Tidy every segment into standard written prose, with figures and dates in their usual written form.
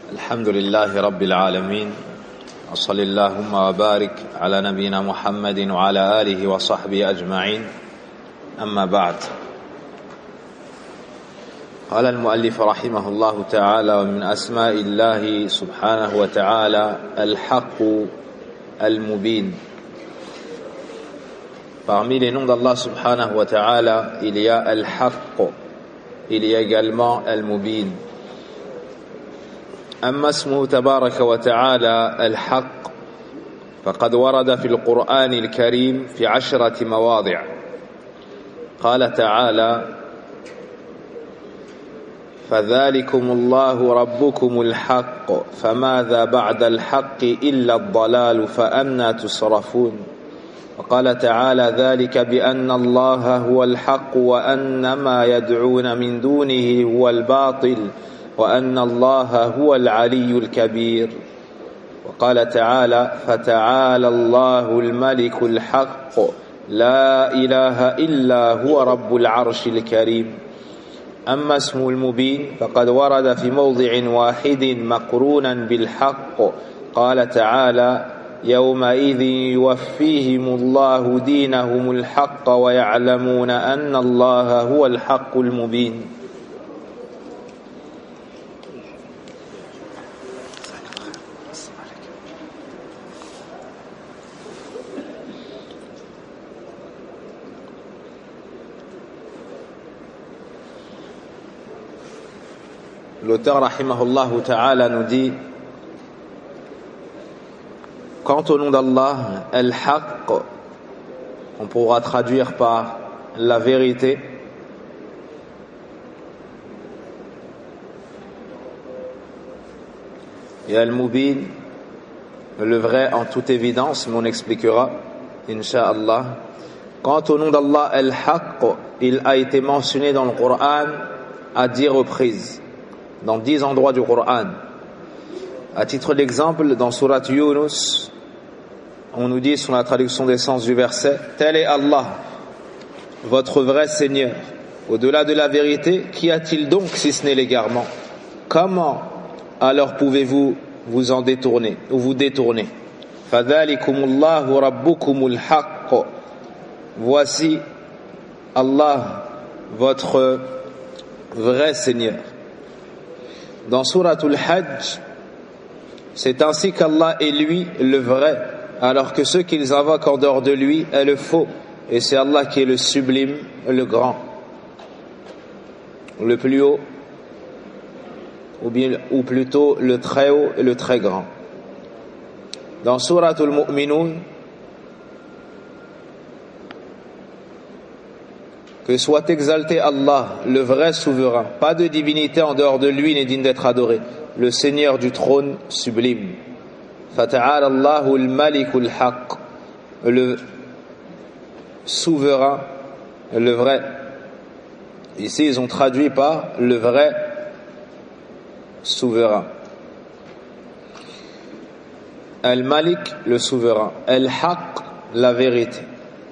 الحمد لله رب العالمين وصلى اللهم وبارك على نبينا محمد وعلى آله وصحبه أجمعين أما بعد. قال المؤلف رحمه الله تعالى: ومن أسماء الله سبحانه وتعالى الحق المبين. Parmi les noms d'Allah subhanahu wa ta'ala, il y a Al-Haqq, il y a également Al-Mubin. أما اسمه تبارك وتعالى الحق فقد ورد في القرآن الكريم في 10 مواضع. قال تعالى: فذلكم الله ربكم الحق فماذا بعد الحق إلا الضلال فأنى تصرفون. وقال تعالى: ذلك بأن الله هو الحق وأن ما يدعون من دونه هو الباطل وأن الله هو العلي الكبير. وقال تعالى: فتعالى الله الملك الحق لا إله إلا هو رب العرش الكريم. أما اسم المبين فقد ورد في موضع واحد مقرونا بالحق. قال تعالى: يومئذ يوفيهم الله دينهم الحق ويعلمون أن الله هو الحق المبين. L'auteur rahimahullah ta'ala nous dit: quant au nom d'Allah, Al-Haqq, on pourra traduire par la vérité. Et Al-Mubin, le vrai en toute évidence, mais on expliquera, Inch'Allah. Quant au nom d'Allah, Al-Haqq, il a été mentionné dans le Coran à 10 reprises. Dans 10 endroits du Coran. À titre d'exemple, dans Surat Yunus, on nous dit, sur la traduction des sens du verset: tel est Allah, votre vrai Seigneur. Au-delà de la vérité, qu'y a-t-il donc si ce n'est l'égarement? Comment alors pouvez-vous vous en détourner ou vous détourner? Fadhalikumullahu rabbukumul haqq. Voici Allah, votre vrai Seigneur. Dans Suratul Hajj, c'est ainsi qu'Allah est lui le vrai, alors que ceux qu'ils invoquent en dehors de lui est le faux, et c'est Allah qui est le sublime, le grand, le plus haut, ou plutôt le très haut et le très grand. Dans Suratul Mu'minun, que soit exalté Allah, le vrai souverain, pas de divinité en dehors de lui n'est digne d'être adoré, le Seigneur du trône sublime. Fata'ala Allahu al-Malikul Haqq, le souverain, le vrai. Ici, ils ont traduit par le vrai souverain. Al-Malik, le souverain. Al-Haqq, la vérité.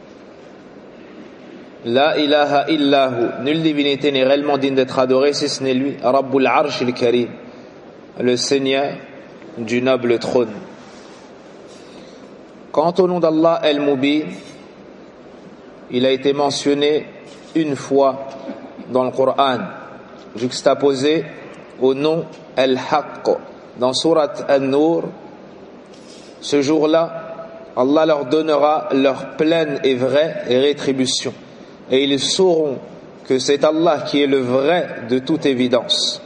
La ilaha illahu, nulle divinité n'est réellement digne d'être adorée si ce n'est lui, Rabbul Arsh al-Karim, le Seigneur du noble trône. Quant au nom d'Allah Al-Mubin, il a été mentionné une fois dans le Coran, juxtaposé au nom Al-Haqq. Dans Surat An-Nur, ce jour-là, Allah leur donnera leur pleine et vraie rétribution. Et ils sauront que c'est Allah qui est le vrai de toute évidence.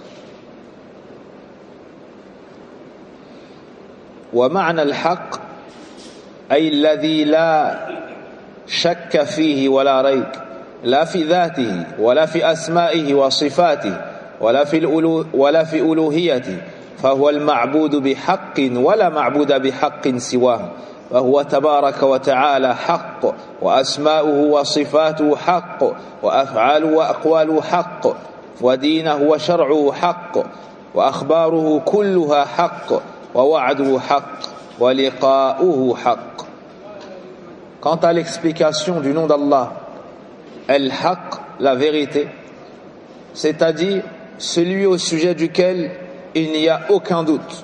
ومعنى الحق أي الذي لا شك فيه ولا ريب لا في ذاته ولا في أسمائه وصفاته ولا في ألوهيته فهو المعبود بحق ولا معبود بحق سواه وهو تبارك وتعالى حق وأسماؤه وصفاته حق وأفعاله وأقواله حق ودينه وشرعه حق وأخباره كلها حق ووعده حق ولقاؤه حق. Quant à l'explication du nom d'Allah, Al-Haqq, la vérité, c'est-à-dire celui au sujet duquel il n'y a aucun doute.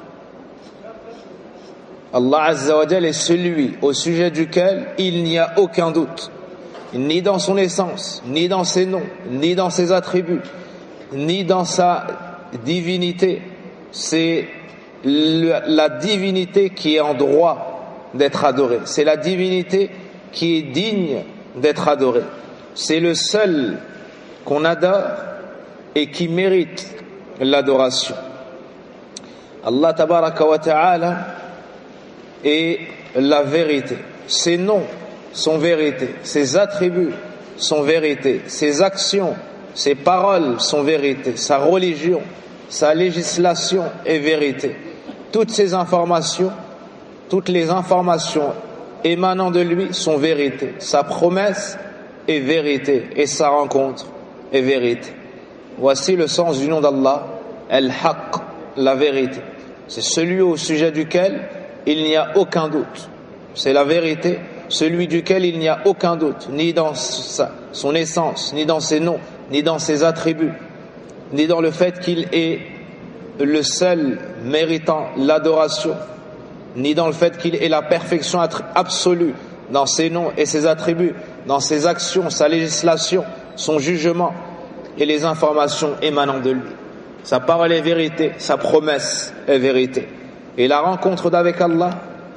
Allah Azza wa Jal est celui au sujet duquel il n'y a aucun doute, ni dans son essence, ni dans ses noms, ni dans ses attributs, ni dans sa divinité. C'est la divinité qui est en droit d'être adorée. C'est la divinité qui est digne d'être adorée. C'est le seul qu'on adore et qui mérite l'adoration. Allah Tabaraka wa Ta'ala est la vérité. Ses noms sont vérité. Ses attributs sont vérité. Ses actions, ses paroles sont vérité. Sa religion, sa législation est vérité. Toutes ces informations, toutes les informations émanant de lui sont vérité. Sa promesse est vérité et sa rencontre est vérité. Voici le sens du nom d'Allah, Al-Haqq, la vérité. C'est celui au sujet duquel il n'y a aucun doute. C'est la vérité, celui duquel il n'y a aucun doute, ni dans son essence, ni dans ses noms, ni dans ses attributs, ni dans le fait qu'il est le seul méritant l'adoration, ni dans le fait qu'il est la perfection absolue dans ses noms et ses attributs, dans ses actions, sa législation, son jugement et les informations émanant de lui. Sa parole est vérité, sa promesse est vérité. Et la rencontre avec Allah,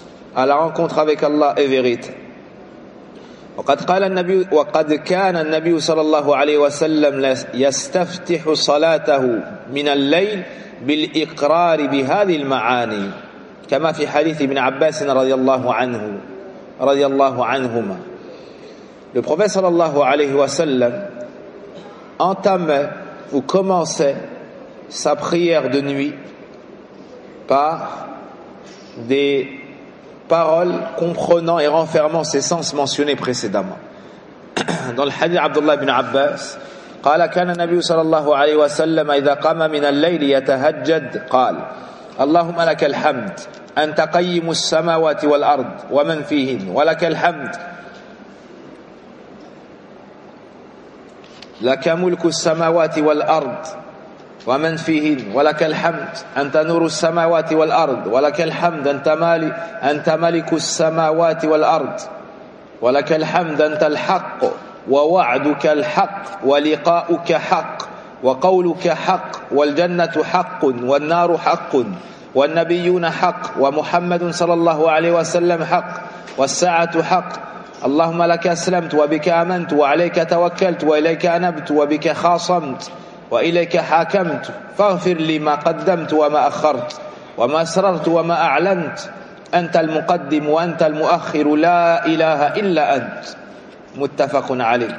est vérité. وقد كان النبي صلى الله عليه وسلم يستفتح صلاته من الليل بالإقرار بهذه المعاني كما في حديث ابن عباس رضي الله عنهما. Le prophète sallallahu alayhi wa sallam entamait ou commençait sa prière de nuit par des paroles comprenant et renfermant ces sens mentionnés précédemment. Dans le hadith Abdullah ibn Abbas, قال كان النبي صلى الله عليه وسلم إذا قام من الليل يتهجد قال اللهم لك الحمد أنت قيم السماوات والأرض ومن فيهن ولك الحمد لك ملك السماوات والأرض ومن فيهن ولك الحمد أنت نور السماوات والأرض ولك الحمد أنت ملك السماوات والأرض ولك الحمد أنت الحق ووعدك الحق ولقاؤك حق وقولك حق والجنة حق والنار حق والنبيون حق ومحمد صلى الله عليه وسلم حق والساعة حق اللهم لك أسلمت وبك آمنت وعليك توكلت وإليك أنبت وبك خاصمت وإليك حاكمت فاغفر لي ما قدمت وما أخرت وما أسررت وما أعلنت أنت المقدم وأنت المؤخر لا إله إلا أنت متفق عليه.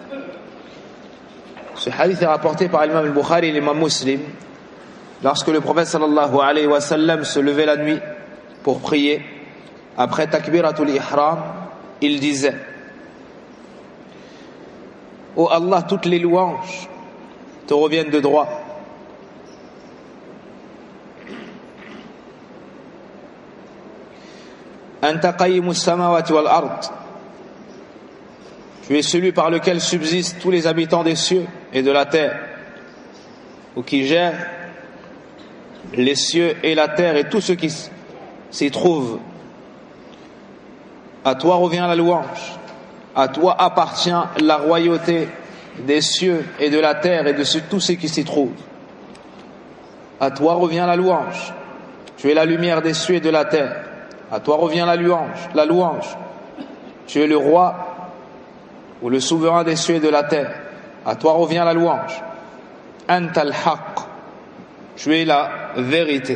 Ce hadith est rapporté par l'imam al-Bukhari et l'imam Muslim. Lorsque le prophète sallallahu alayhi wa sallam se levait la nuit pour prier, après takbiratul ihram, il disait: Ô Allah, toutes les louanges te reviennent de droit. Anta qayyimus samawati wal ard. Tu es celui par lequel subsistent tous les habitants des cieux et de la terre, ou qui gère les cieux et la terre et tout ce qui s'y trouve. À toi revient la louange, à toi appartient la royauté des cieux et de la terre et de tout ce qui s'y trouve. À toi revient la louange, tu es la lumière des cieux et de la terre. À toi revient la louange, tu es le roi ou le souverain des cieux et de la terre. À toi revient la louange. Anta al-haq, tu es la vérité.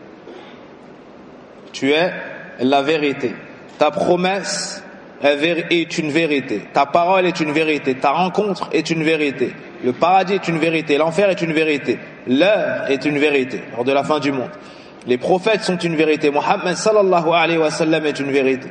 Tu es la vérité. Ta promesse est une vérité. Ta parole est une vérité. Ta rencontre est une vérité. Le paradis est une vérité. L'enfer est une vérité. L'heure est une vérité. Lors de la fin du monde. Les prophètes sont une vérité. Muhammad sallallahu alayhi wa sallam est une vérité.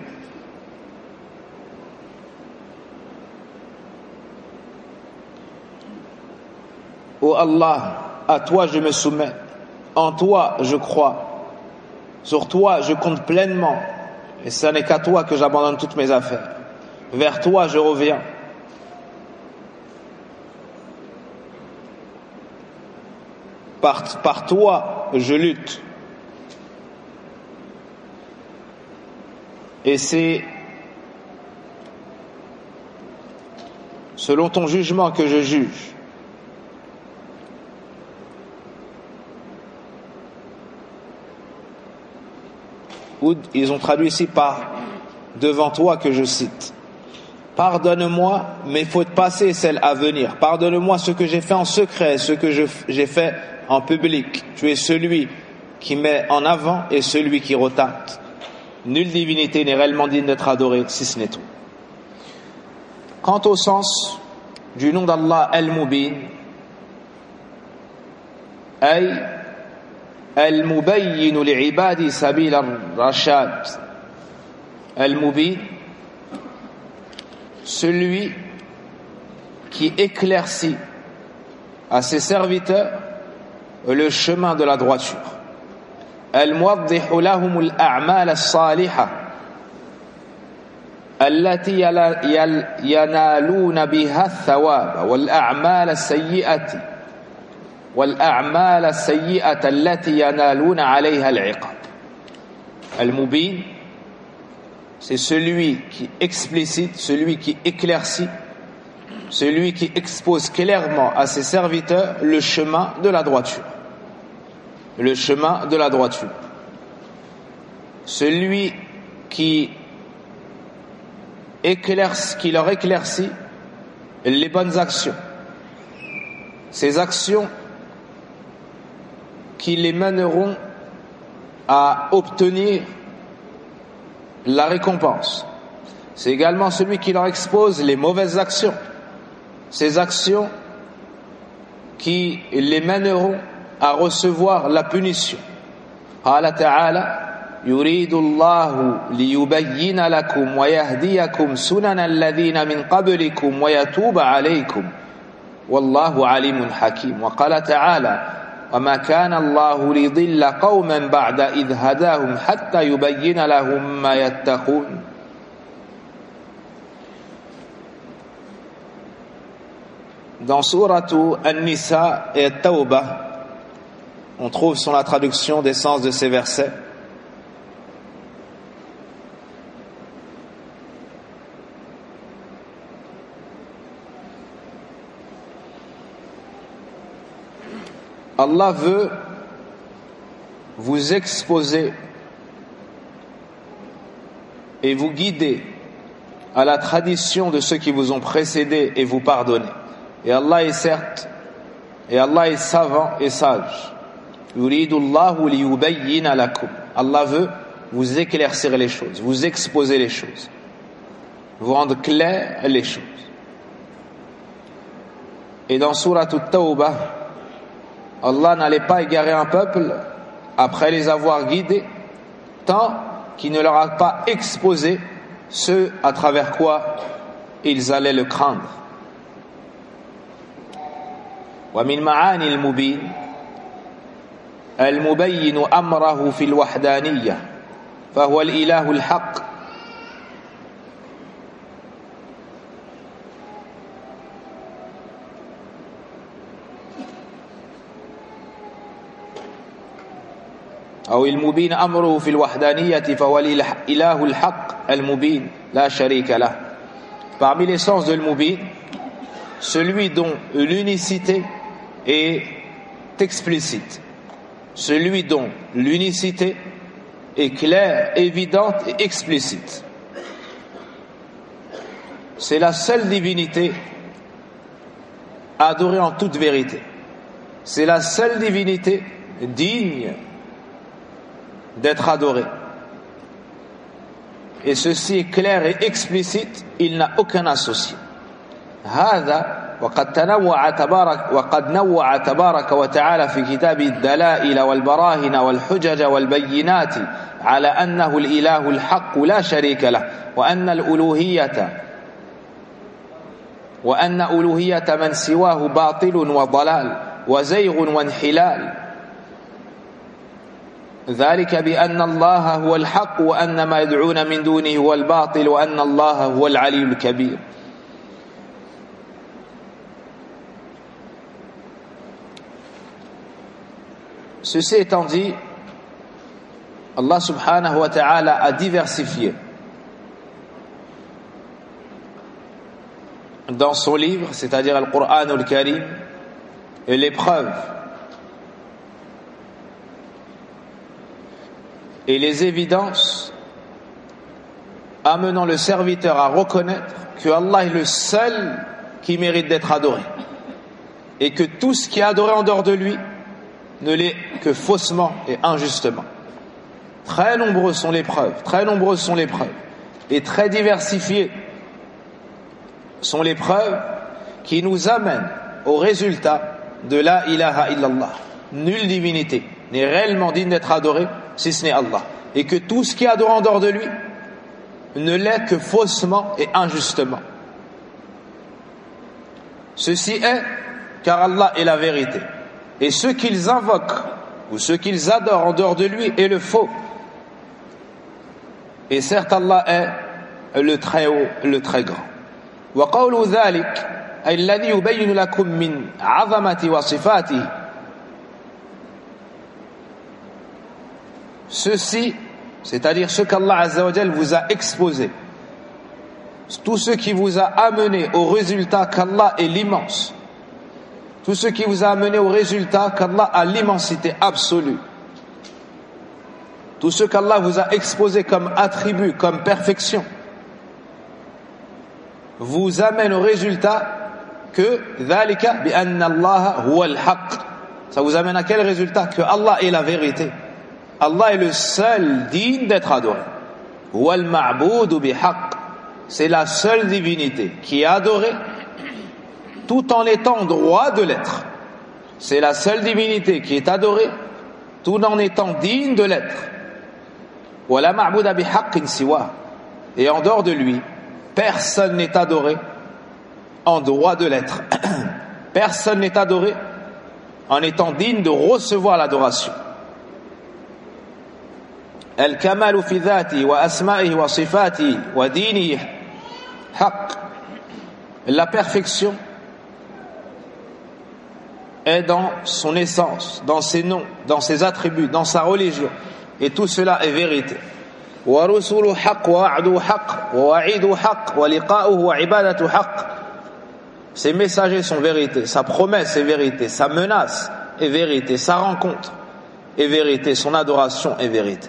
Ô Allah, à toi je me soumets, en toi je crois, sur toi je compte pleinement, et ce n'est qu'à toi que j'abandonne toutes mes affaires. Vers toi je reviens. Par toi je lutte. Et c'est selon ton jugement que je juge. Ou ils ont traduit ici par devant toi que je cite. Pardonne-moi mes fautes passées, celles à venir. Pardonne-moi ce que j'ai fait en secret, ce que j'ai fait en public. Tu es celui qui met en avant et celui qui retarde. Nulle divinité n'est réellement digne d'être adorée si ce n'est toi. Quant au sens du nom d'Allah Al-Mubin, ay Al-Mubayyin li'ibadi sabil ar-rashad. Al-Mubin, celui qui éclaircit à ses serviteurs le chemin de la droiture. Al-Muwaddihu lahum al-a'mal as-salihah allati yanaluna biha ath-thawab wal-a'mal as-sayyi'ati wal-a'mal as-sayyi'ata allati yanaluna 'alayha al-'iqab. Al-Mubin, c'est celui qui explicite, celui qui éclaircit, celui qui expose clairement à ses serviteurs le chemin de la droiture. Le chemin de la droiture. Celui qui leur éclaircit les bonnes actions. Ces actions qui les mèneront à obtenir la récompense. C'est également celui qui leur expose les mauvaises actions. Ces actions qui les mèneront à recevoir la punition. قال تعالى يريد الله ليبين لكم ويهديكم سنن الذين من قبلكم ويتوب عليكم والله عليم حكيم. وقال تعالى وما كان الله ليضل قوما بعد إذ هداهم حتى يبين لهم ما يتقون. Dans Sourate An-Nisa et At-Tawbah, on trouve sur la traduction des sens de ces versets. Allah veut vous exposer et vous guider à la tradition de ceux qui vous ont précédés et vous pardonner. Et Allah est certes, et Allah est savant et sage. Yuridullahu liyubayyina lakum. Allah veut vous éclaircir les choses, vous exposer les choses, vous rendre clair les choses. Et dans Sourate At-Tawbah, Allah n'allait pas égarer un peuple après les avoir guidés tant qu'il ne leur a pas exposé ce à travers quoi ils allaient le craindre. ومن معاني المبين المبين أمره في الوحدانية فهو الإله الحق أو المبين أمره في الوحدانية فهو الإله الحق المبين لا شريك له. Parmi les sens de l'Mubin, celui dont l'unicité est explicite, celui dont l'unicité est claire, évidente et explicite. C'est la seule divinité adorée en toute vérité. C'est la seule divinité digne d'être adorée. Et ceci est clair et explicite, il n'a aucun associé. هذا وقد نوع تبارك وتعالى في كتابه الدلائل والبراهين والحجج والبينات على أنه الإله الحق لا شريك له وأن ألوهية من سواه باطل وضلال وزيغ وانحلال. ذلك بأن الله هو الحق وأن ما يدعون من دونه هو الباطل وأن الله هو العلي الكبير. Ceci étant dit, Allah subhanahu wa ta'ala a diversifié dans son livre, c'est-à-dire le Coran al-Karim, et les preuves et les évidences amenant le serviteur à reconnaître que Allah est le seul qui mérite d'être adoré et que tout ce qui est adoré en dehors de lui ne l'est que faussement et injustement. Très nombreuses sont les preuves, et très diversifiées sont les preuves qui nous amènent au résultat de la ilaha illallah. Nulle divinité n'est réellement digne d'être adorée si ce n'est Allah, et que tout ce qui est adoré en dehors de lui ne l'est que faussement et injustement. Ceci est car Allah est la vérité, et ce qu'ils invoquent ou ce qu'ils adorent en dehors de lui est le faux. Et certes, Allah est le très haut, le très grand. وقول ذلك أي الذي يبين لكم من عظمة وصفاته. Ceci, c'est-à-dire ce qu'Allah Azza wa Jal vous a exposé, tout ce qui vous a amené au résultat qu'Allah est l'immense, tout ce qui vous a amené au résultat qu'Allah a l'immensité absolue, tout ce qu'Allah vous a exposé comme attribut, comme perfection, vous amène au résultat que ذلك بأن الله هو الحق. Ça vous amène à quel résultat? Que Allah est la vérité. Allah est le seul digne d'être adoré. هو المعبود بحق. C'est la seule divinité qui est adorée tout en étant droit de l'être. C'est la seule divinité qui est adorée tout en étant digne de l'être. ولا معبود بحق سواه. Et en dehors de lui, personne n'est adoré en droit de l'être. Personne n'est adoré en étant digne de recevoir l'adoration. الكمال في ذاته وأسمائه وصفاته ودينه حق. La perfection est dans son essence, dans ses noms, dans ses attributs, dans sa religion, et tout cela est vérité. ورسول حق ووعده حق ووعيده حق ولقاؤه وعبادته حق. Ses messagers sont vérité, sa promesse est vérité, sa menace est vérité, sa rencontre est vérité, son adoration est vérité.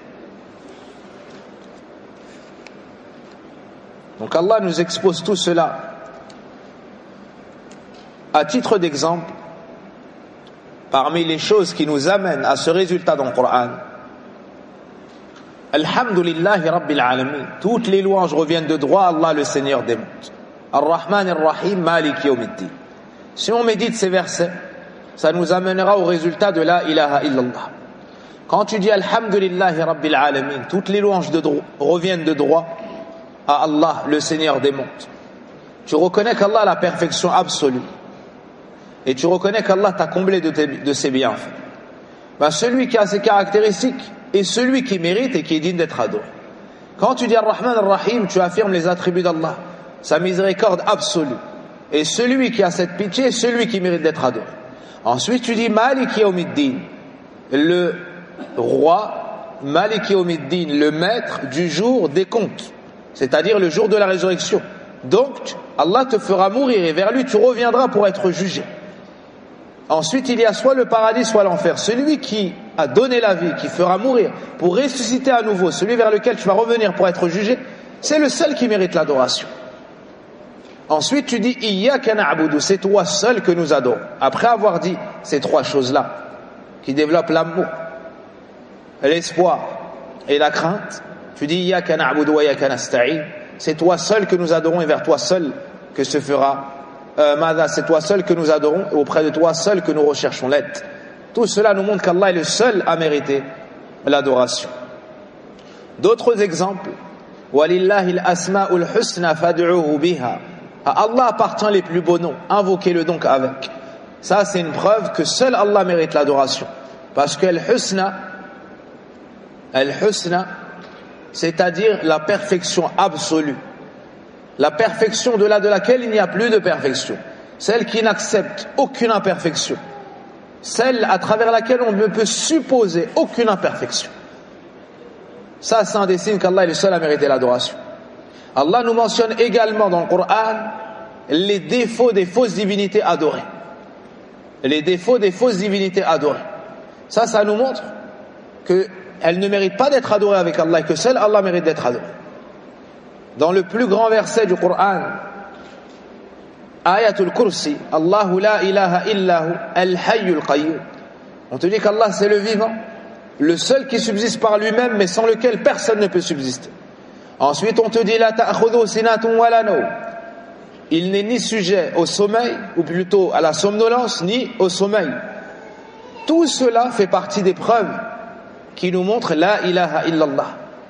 Donc Allah nous expose tout cela à titre d'exemple parmi les choses qui nous amènent à ce résultat dans le Coran. Alhamdulillahi Rabbil Alamin. Toutes les louanges reviennent de droit à Allah, le Seigneur des mondes. Ar-Rahman Ar-Rahim, Malik Yawmiddin. Si on médite ces versets, ça nous amènera au résultat de la ilaha illallah. Quand tu dis Alhamdulillahi Rabbil Alamin, toutes les louanges reviennent de droit à Allah, le Seigneur des mondes. Tu reconnais qu'Allah a la perfection absolue. Et tu reconnais qu'Allah t'a comblé de ses bienfaits. Ben, celui qui a ces caractéristiques est celui qui mérite et qui est digne d'être adoré. Quand tu dis Ar-Rahman Ar-Rahim, tu affirmes les attributs d'Allah, sa miséricorde absolue. Et celui qui a cette pitié est celui qui mérite d'être adoré. Ensuite, tu dis Malik Yawmiddin, le roi, Malik Yawmiddin, le maître du jour des comptes, c'est-à-dire le jour de la résurrection. Donc, Allah te fera mourir et vers lui tu reviendras pour être jugé. Ensuite, il y a soit le paradis, soit l'enfer. Celui qui a donné la vie, qui fera mourir pour ressusciter à nouveau, celui vers lequel tu vas revenir pour être jugé, c'est le seul qui mérite l'adoration. Ensuite, tu dis Iyyaka na'budu, c'est toi seul que nous adorons. Après avoir dit ces trois choses-là, qui développent l'amour, l'espoir et la crainte, tu dis Iyyaka na'budu wa iyyaka nasta'in, c'est toi seul que nous adorons et vers toi seul que se fera c'est toi seul que nous adorons et auprès de toi seul que nous recherchons l'aide. Tout cela nous montre qu'Allah est le seul à mériter l'adoration. D'autres exemples. Walillahi al-asma'ul husna fad'uhu biha. À Allah appartient les plus beaux noms, invoquez-le donc avec. Ça c'est une preuve que seul Allah mérite l'adoration. Parce que al-husna, c'est-à-dire la perfection absolue. La perfection de laquelle il n'y a plus de perfection. Celle qui n'accepte aucune imperfection. celle à travers laquelle on ne peut supposer aucune imperfection. Ça, c'est un des signes qu'Allah est le seul à mériter l'adoration. Allah nous mentionne également dans le Coran les défauts des fausses divinités adorées. Les défauts des fausses divinités adorées. Ça nous montre qu'elles ne méritent pas d'être adorées avec Allah et que seul Allah mérite d'être adoré. Dans le plus grand verset du Coran, Ayatul Kursi, Allahu la ilaha illahu al-hayyul qayyum. On te dit qu'Allah c'est le vivant, le seul qui subsiste par lui-même mais sans lequel personne ne peut subsister. Ensuite on te dit la ta'khudhu sinatun wa la nawm. Il n'est ni sujet au sommeil, ou plutôt à la somnolence, ni au sommeil. Tout cela fait partie des preuves qui nous montrent la ilaha illallah.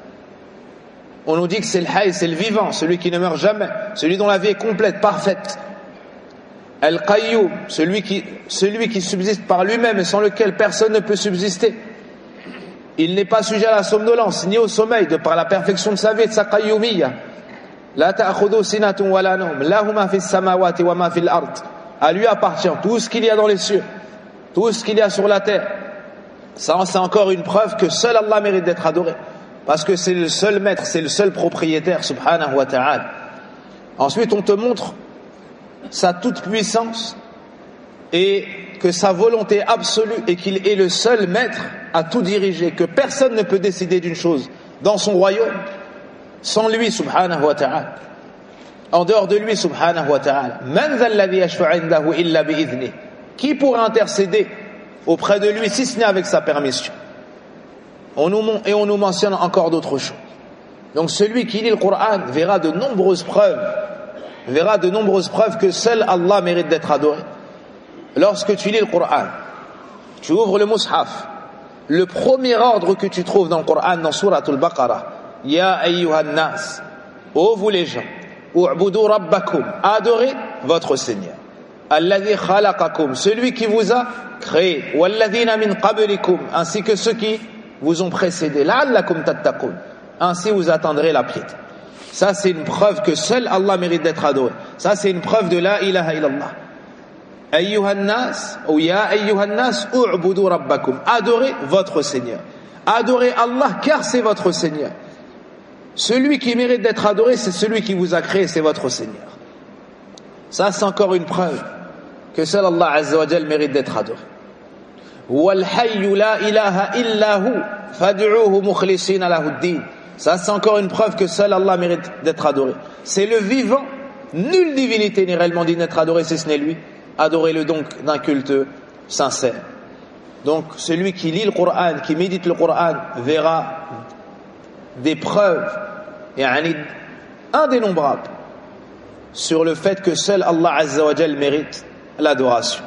On nous dit que c'est le hayy, c'est le vivant, celui qui ne meurt jamais, celui dont la vie est complète, parfaite. Al-Qayyum, celui qui subsiste par lui-même et sans lequel personne ne peut subsister. Il n'est pas sujet à la somnolence, ni au sommeil, de par la perfection de sa vie et de sa qayyumiyya. La ta'khudhu sinatun wa la nawm, lahu ma fis samawati wa ma fil ard. À lui appartient tout ce qu'il y a dans les cieux, tout ce qu'il y a sur la terre. Ça, c'est encore une preuve que seul Allah mérite d'être adoré. Parce que c'est le seul maître, c'est le seul propriétaire, subhanahu wa ta'ala. Ensuite, on te montre sa toute-puissance et que sa volonté absolue et qu'il est le seul maître à tout diriger, que personne ne peut décider d'une chose dans son royaume sans lui, subhanahu wa ta'ala. En dehors de lui, subhanahu wa ta'ala. Man dha alladhi yashfa'u 'indahu illa bi'idhnihi. Qui pourra intercéder auprès de lui si ce n'est avec sa permission? On nous mentionne encore d'autres choses. Donc celui qui lit le Coran verra de nombreuses preuves que seul Allah mérite d'être adoré. Lorsque tu lis le Coran, tu ouvres le Mushaf, le premier ordre que tu trouves dans le Coran, dans Surat al-Baqarah, Ya ayyuhan nas, ô vous les gens, u'budu rabbakum, adorez votre Seigneur. Alladhi khalaqakum, celui qui vous a créé, walladhina min qablikum, ainsi que ceux qui vous ont précédé, la'allakum tattaqun, ainsi vous atteindrez la piété. Ça c'est une preuve que seul Allah mérite d'être adoré. Ça c'est une preuve de la ilaha illallah. Ayyuhan nas, ou ya ayyuhan nas, u'budu rabbakum, adorez votre Seigneur. Adorez Allah car c'est votre Seigneur. Celui qui mérite d'être adoré, c'est celui qui vous a créé, c'est votre Seigneur. Ça c'est encore une preuve que seul Allah Azza wa Jal mérite d'être adoré. Wal hayyu la ilaha illahu fad'uuhu mukhlisina lahu ad-din. Ça c'est encore une preuve que seul Allah mérite d'être adoré. C'est le vivant, nulle divinité n'est réellement digne d'être adorée si ce n'est lui. Adorez-le donc d'un culte sincère. Donc celui qui lit le Coran, qui médite le Coran, verra des preuves indénombrables sur le fait que seul Allah Azza wa Jal mérite l'adoration.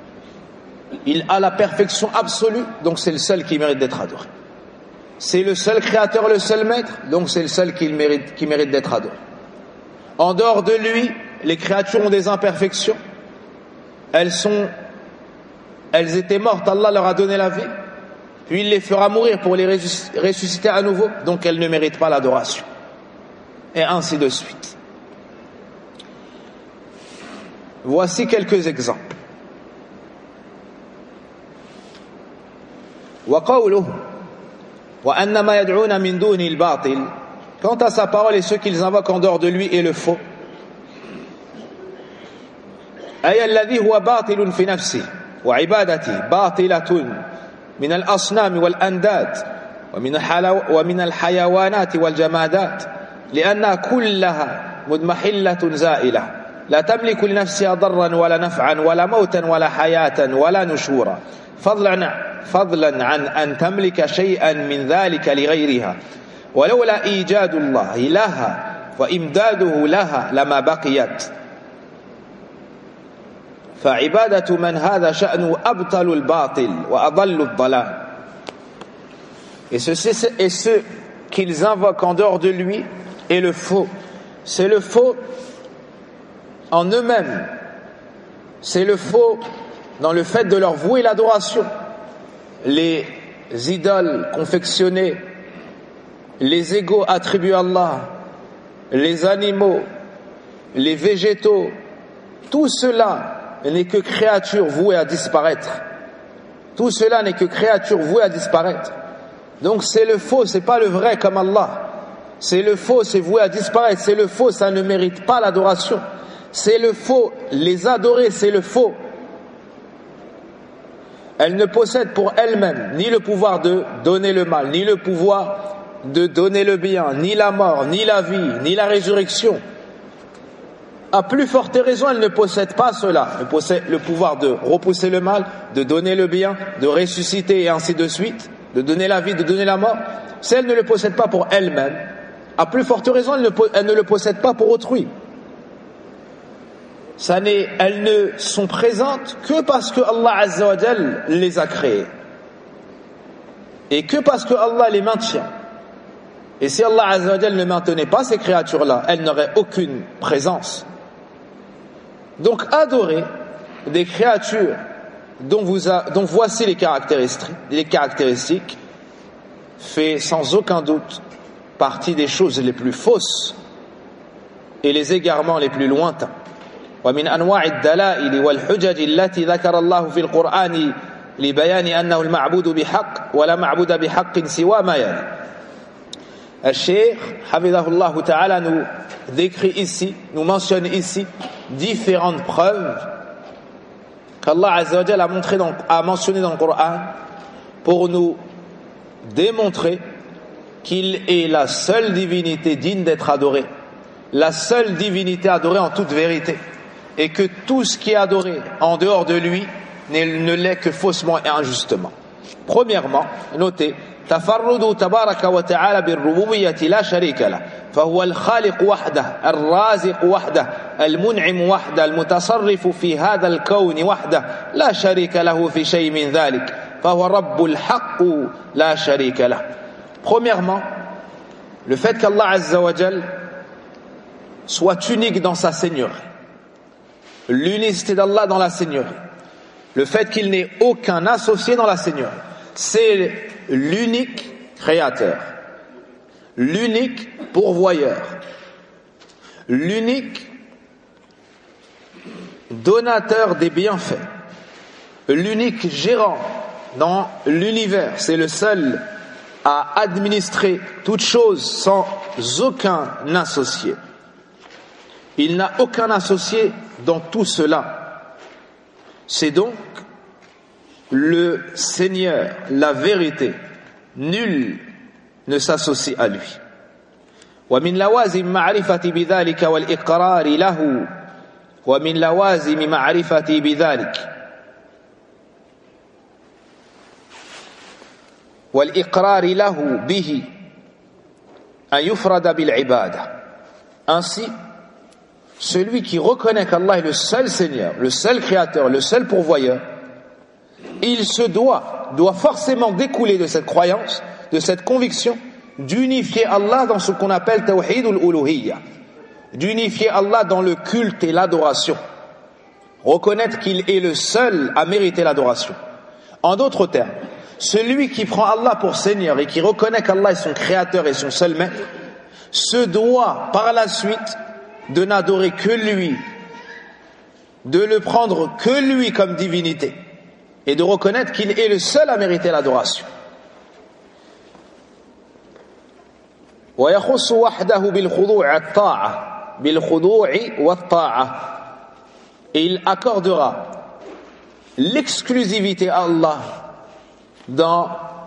Il a la perfection absolue, donc c'est le seul qui mérite d'être adoré. C'est le seul créateur, le seul maître, donc c'est le seul qui mérite d'être adoré. En dehors de lui, les créatures ont des imperfections. Elles étaient mortes, Allah leur a donné la vie, puis il les fera mourir pour les ressusciter à nouveau, donc elles ne méritent pas l'adoration. Et ainsi de suite. Voici quelques exemples. وقوله وأن ما يدعون من دونه الباطل. Quant à sa parole et ceux qu'ils invoquent en dehors de lui et le faux. أي الذي هو باطل في نفسه وعبادته باطلة من الأصنام والأنداد ومن الحيوانات والجمادات لأنها كلها مضمحلة زائلة لا تملك لنفسها ضرا ولا نفعا ولا موتا ولا حياة ولا نشورا فضلا عن أن تملك شيئا من ذلك لغيرها ولولا إيجاد الله لها وإمداده لها لما بقيت فعبادة من هذا شأنه أبطل الباطل وأضل الضلال. Et ceux qu'ils invoquent en dehors de lui est le faux. C'est le faux en eux-mêmes. C'est le faux dans le fait de leur vouer l'adoration. Les idoles confectionnées, les égaux attribués à Allah, les animaux, les végétaux, tout cela n'est que créature vouée à disparaître. Tout cela n'est que créature vouée à disparaître. Donc c'est le faux, c'est pas le vrai comme Allah. C'est le faux, c'est voué à disparaître. C'est le faux, ça ne mérite pas l'adoration. C'est le faux, les adorer, c'est le faux. Elle ne possède pour elle-même ni le pouvoir de donner le mal, ni le pouvoir de donner le bien, ni la mort, ni la vie, ni la résurrection. À plus forte raison, elle ne possède pas cela. Elle possède le pouvoir de repousser le mal, de donner le bien, de ressusciter et ainsi de suite, de donner la vie, de donner la mort. Si elle ne le possède pas pour elle-même, à plus forte raison, elle ne le possède pas pour autrui. Elles ne sont présentes que parce que Allah Azza wa Jal les a créées. Et que parce que Allah les maintient. Et si Allah Azza wa Jal ne maintenait pas ces créatures-là, elles n'auraient aucune présence. Donc adorer des créatures dont voici les caractéristiques fait sans aucun doute partie des choses les plus fausses et les égarements les plus lointains. ومن أنواع الدلائل والحجج التي ذكر الله في القرآن لبيان أنه المعبود بحق ولا معبود بحق سوى ما يلي. الشيخ حفظه الله تعالى nous décrit ici, nous mentionne ici différentes preuves qu'Allah Azza wa Jal a mentionnées dans le Coran pour nous démontrer qu'il est la seule divinité digne d'être adorée, la seule divinité adorée en toute vérité, et que tout ce qui est adoré en dehors de lui ne l'est que faussement et injustement. Premièrement, notez تفرد تبارك وتعالى بالربوبية لا شريك له فهو الخالق وحده الرازق وحده المنعم وحده المتصرف في هذا الكون وحده لا شريك له في شيء من ذلك فهو رب الحق لا شريك له. Premièrement, le fait qu'Allah Azza wa Jal soit unique dans sa seigneurie, l'unicité d'Allah dans la seigneurie, le fait qu'il n'ait aucun associé dans la seigneurie, c'est l'unique créateur, l'unique pourvoyeur, l'unique donateur des bienfaits, l'unique gérant dans l'univers. C'est le seul à administrer toute chose sans aucun associé. Il n'a aucun associé dans tout cela. C'est donc le Seigneur, la vérité. Nul ne s'associe à lui. ومن لوازم معرفتي بذلك والإقرار له ومن لوازم معرفتي بذلك والإقرار له به أن يفرد بالعبادة. Ainsi, celui qui reconnaît qu'Allah est le seul Seigneur, le seul Créateur, le seul pourvoyeur, il se doit forcément découler de cette croyance, de cette conviction, d'unifier Allah dans ce qu'on appelle Tawhid al-Uluhiyya, d'unifier Allah dans le culte et l'adoration, reconnaître qu'il est le seul à mériter l'adoration. En d'autres termes, celui qui prend Allah pour Seigneur et qui reconnaît qu'Allah est son Créateur et son seul Maître, se doit par la suite de n'adorer que lui, de le prendre que lui comme divinité, et de reconnaître qu'il est le seul à mériter l'adoration. ويخص وحده بالخضوع الطاعة بالخضوع والطاعة, et il accordera l'exclusivité à Allah dans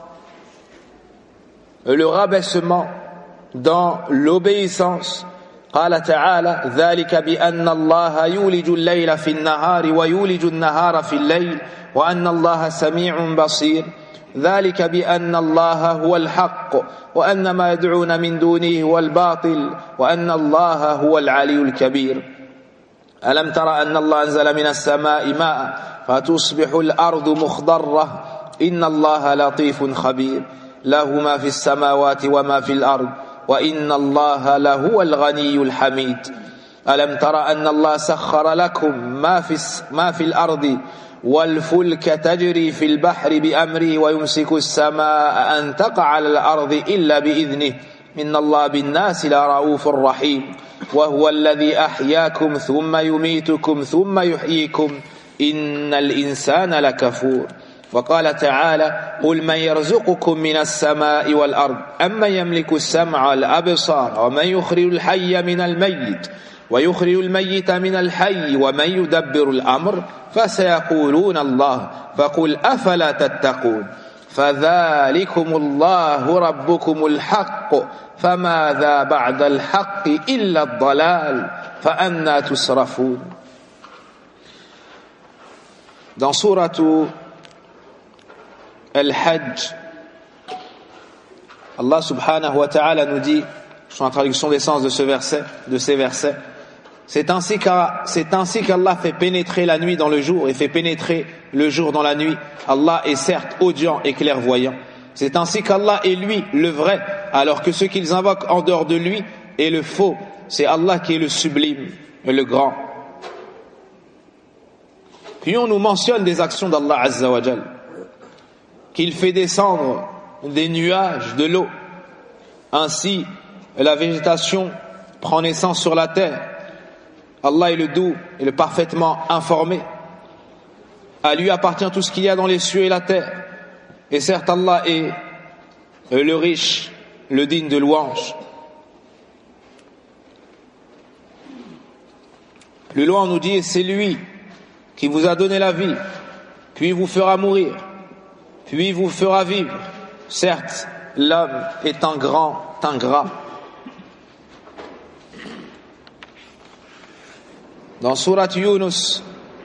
le rabaissement, dans l'obéissance. قال تعالى ذلك بأن الله يولج الليل في النهار ويولج النهار في الليل وأن الله سميع بصير ذلك بأن الله هو الحق وأن ما يدعون من دونه هو الباطل وأن الله هو العلي الكبير ألم تر أن الله أنزل من السماء ماء فتصبح الأرض مخضرة إن الله لطيف خبير له ما في السماوات وما في الأرض وإن الله لهو الغني الحميد ألم تر أن الله سخر لكم ما في الأرض والفلك تجري في البحر بأمره ويمسك السماء أن تقع على الأرض إلا بإذنه إن الله بالناس لرؤوف رحيم وهو الذي أحياكم ثم يميتكم ثم يحييكم إن الإنسان لكفور وقال تعالى قل من يرزقكم من السماء والأرض أمن يملك السمع والأبصار ومن يخرج الحي من الميت ويخرج الميت من الحي ومن يدبر الأمر فسيقولون الله فقل أفلا تتقون فذلكم الله ربكم الحق فماذا بعد الحق إلا الضلال فأنى تصرفون. Dans sourate Al-Hajj, Allah subhanahu wa ta'ala nous dit, sur la traduction des sens de ces versets, c'est ainsi qu'Allah fait pénétrer la nuit dans le jour et fait pénétrer le jour dans la nuit. Allah est certes audient et clairvoyant. C'est ainsi qu'Allah est lui, le vrai, alors que ceux qu'ils invoquent en dehors de lui est le faux. C'est Allah qui est le sublime, le grand. Puis on nous mentionne des actions d'Allah Azza wa Jal, qu'il fait descendre des nuages, de l'eau. Ainsi, la végétation prend naissance sur la terre. Allah est le doux et le parfaitement informé. À lui appartient tout ce qu'il y a dans les cieux et la terre. Et certes, Allah est le riche, le digne de louange. Plus loin, on nous dit, c'est lui qui vous a donné la vie, puis vous fera mourir, puis vous fera vivre. Certes, l'homme est un grand ingrat. Dans Surat Yunus,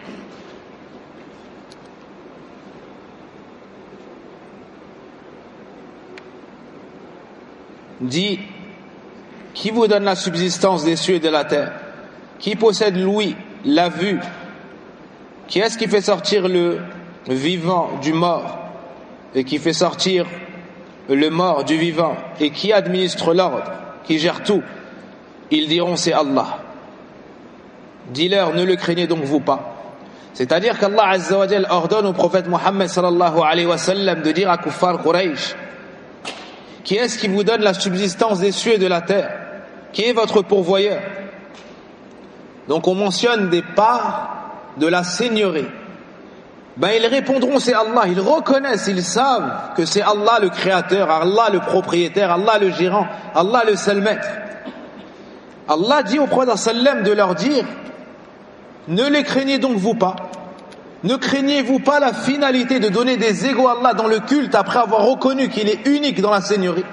dit, qui vous donne la subsistance des cieux et de la terre? Qui possède l'ouïe, la vue? Qui est-ce qui fait sortir le vivant du mort et qui fait sortir le mort du vivant? Et qui administre l'ordre, qui gère tout? Ils diront, c'est Allah. Dis-leur, ne le craignez donc vous pas. C'est-à-dire qu'Allah Azza wa Jal ordonne au prophète Muhammad sallallahu alayhi wa sallam de dire à Kuffar Quraysh, qui est-ce qui vous donne la subsistance des cieux et de la terre? Qui est votre pourvoyeur? Donc on mentionne des parts de la seigneurie. Ils répondront c'est Allah, ils reconnaissent, ils savent que c'est Allah le créateur, Allah le propriétaire, Allah le gérant, Allah le seul maître. Allah dit au prophète sallam de leur dire, ne les craignez donc vous pas, ne craignez-vous pas la finalité de donner des égaux à Allah dans le culte après avoir reconnu qu'il est unique dans la seigneurie.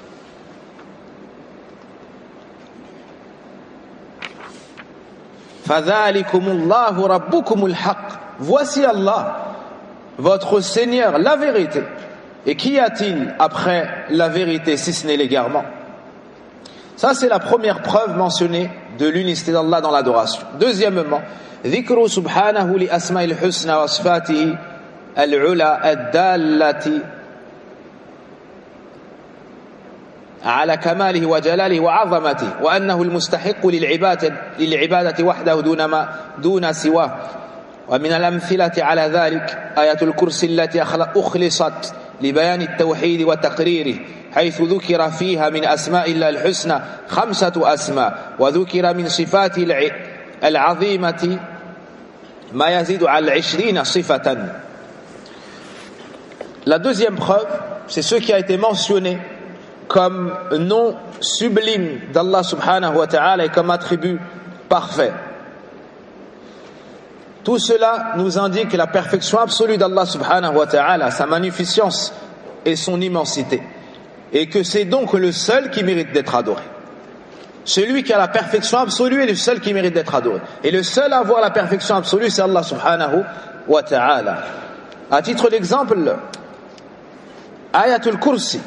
Fadhalikumullahu rabbukumul haqq. Voici Allah, votre Seigneur, la vérité. Et qu'y a-t-il après la vérité si ce n'est l'égarement? Ça, c'est la première preuve mentionnée de l'unicité d'Allah dans l'adoration. Deuxièmement, dhikru subhanahu li asma'il husna wa sifatihi al-ula ad-dallati على كماله وجلاله وعظمته وأنه المستحق للعبادة وحده دون سواه. ومن الأمثلة على ذلك آية الكرسي التي أخلصت لبيان التوحيد وتقريره، حيث ذكر فيها من أسماء الله الحسنى 5 أسماء، وذكر من صفاته العظيمة ما يزيد على 20 صفة. La deuxième preuve, c'est ce qui a été mentionné comme nom sublime d'Allah subhanahu wa ta'ala et comme attribut parfait. Tout cela nous indique la perfection absolue d'Allah subhanahu wa ta'ala, sa magnificence et son immensité, et que c'est donc le seul qui mérite d'être adoré. Celui qui a la perfection absolue est le seul qui mérite d'être adoré, et le seul à avoir la perfection absolue c'est Allah subhanahu wa ta'ala. À titre d'exemple, Ayatul Kursi,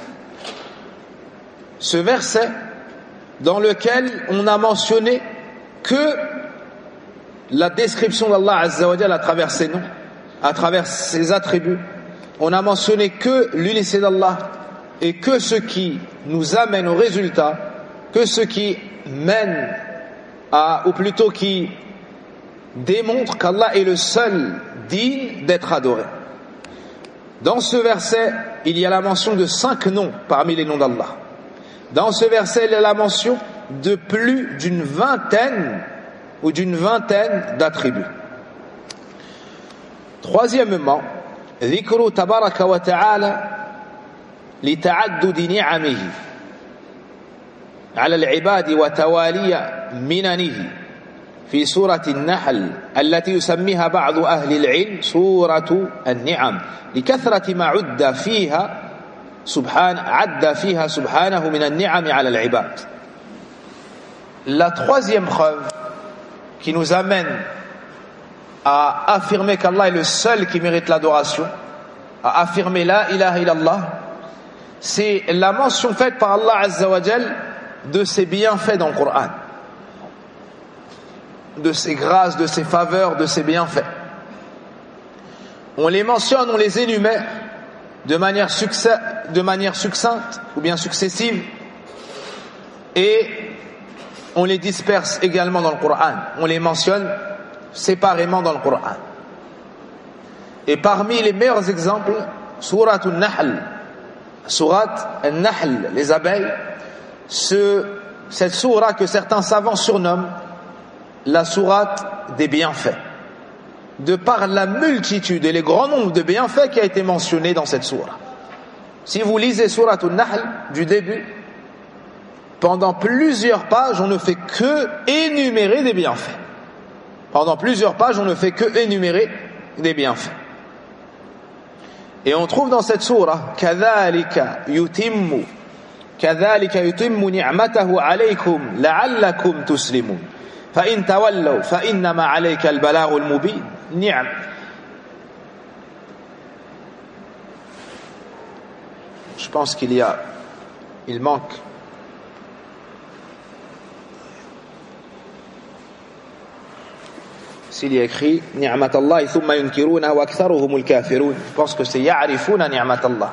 ce verset dans lequel on a mentionné que la description d'Allah Azza wa Jalla à travers ses noms, à travers ses attributs, on a mentionné que l'unicité d'Allah et que ce qui nous amène au résultat, que ce qui mène à, ou plutôt qui démontre qu'Allah est le seul digne d'être adoré. Dans ce verset, il y a la mention de 5 noms parmi les noms d'Allah. Dans ce verset, il y a la mention de plus d'une vingtaine d'attributs. Troisièmement, ذكر تبارك وتعالى لتعدد نعمه على العباد وتوالي مننه في سورة النحل التي يسميها بعض أهل العلم سورة النعم لكثرة ما عد فيها سبحانه من النعم على العباد. La troisième preuve qui nous amène à affirmer qu'Allah est le seul qui mérite l'adoration, à affirmer la ilaha illallah, c'est la mention faite par Allah Azza wa Jal de ses bienfaits dans le Coran, de ses grâces, de ses faveurs, de ses bienfaits. On les mentionne, on les énumère de manière succincte ou bien successive, et on les disperse également dans le Coran. On les mentionne séparément dans le Coran. Et parmi les meilleurs exemples, Surat al-Nahl, les abeilles, cette sourate que certains savants surnomment la sourate des bienfaits, de par la multitude et les grands nombres de bienfaits qui a été mentionné dans cette sourate. Si vous lisez Surat al-Nahl du début, pendant plusieurs pages, on ne fait que énumérer des bienfaits. Pendant plusieurs pages, on ne fait que énumérer des bienfaits. Et on trouve dans cette sourate كَذَلِكَ يُتِمُّ نِعْمَتَهُ عَلَيْكُمْ لَعَلَّكُمْ تُسْلِمُونَ فَإِن تَوَلَّوْا فَإِنَّمَا عَلَيْكَ الْبَلَاغُ الْمُبِينُ. نعم. Je pense qu'il manque s'il y a écrit نعمة الله ثم ينكرونها وأكثرهم الكافرون. Je pense que c'est يعرفون نعمة الله.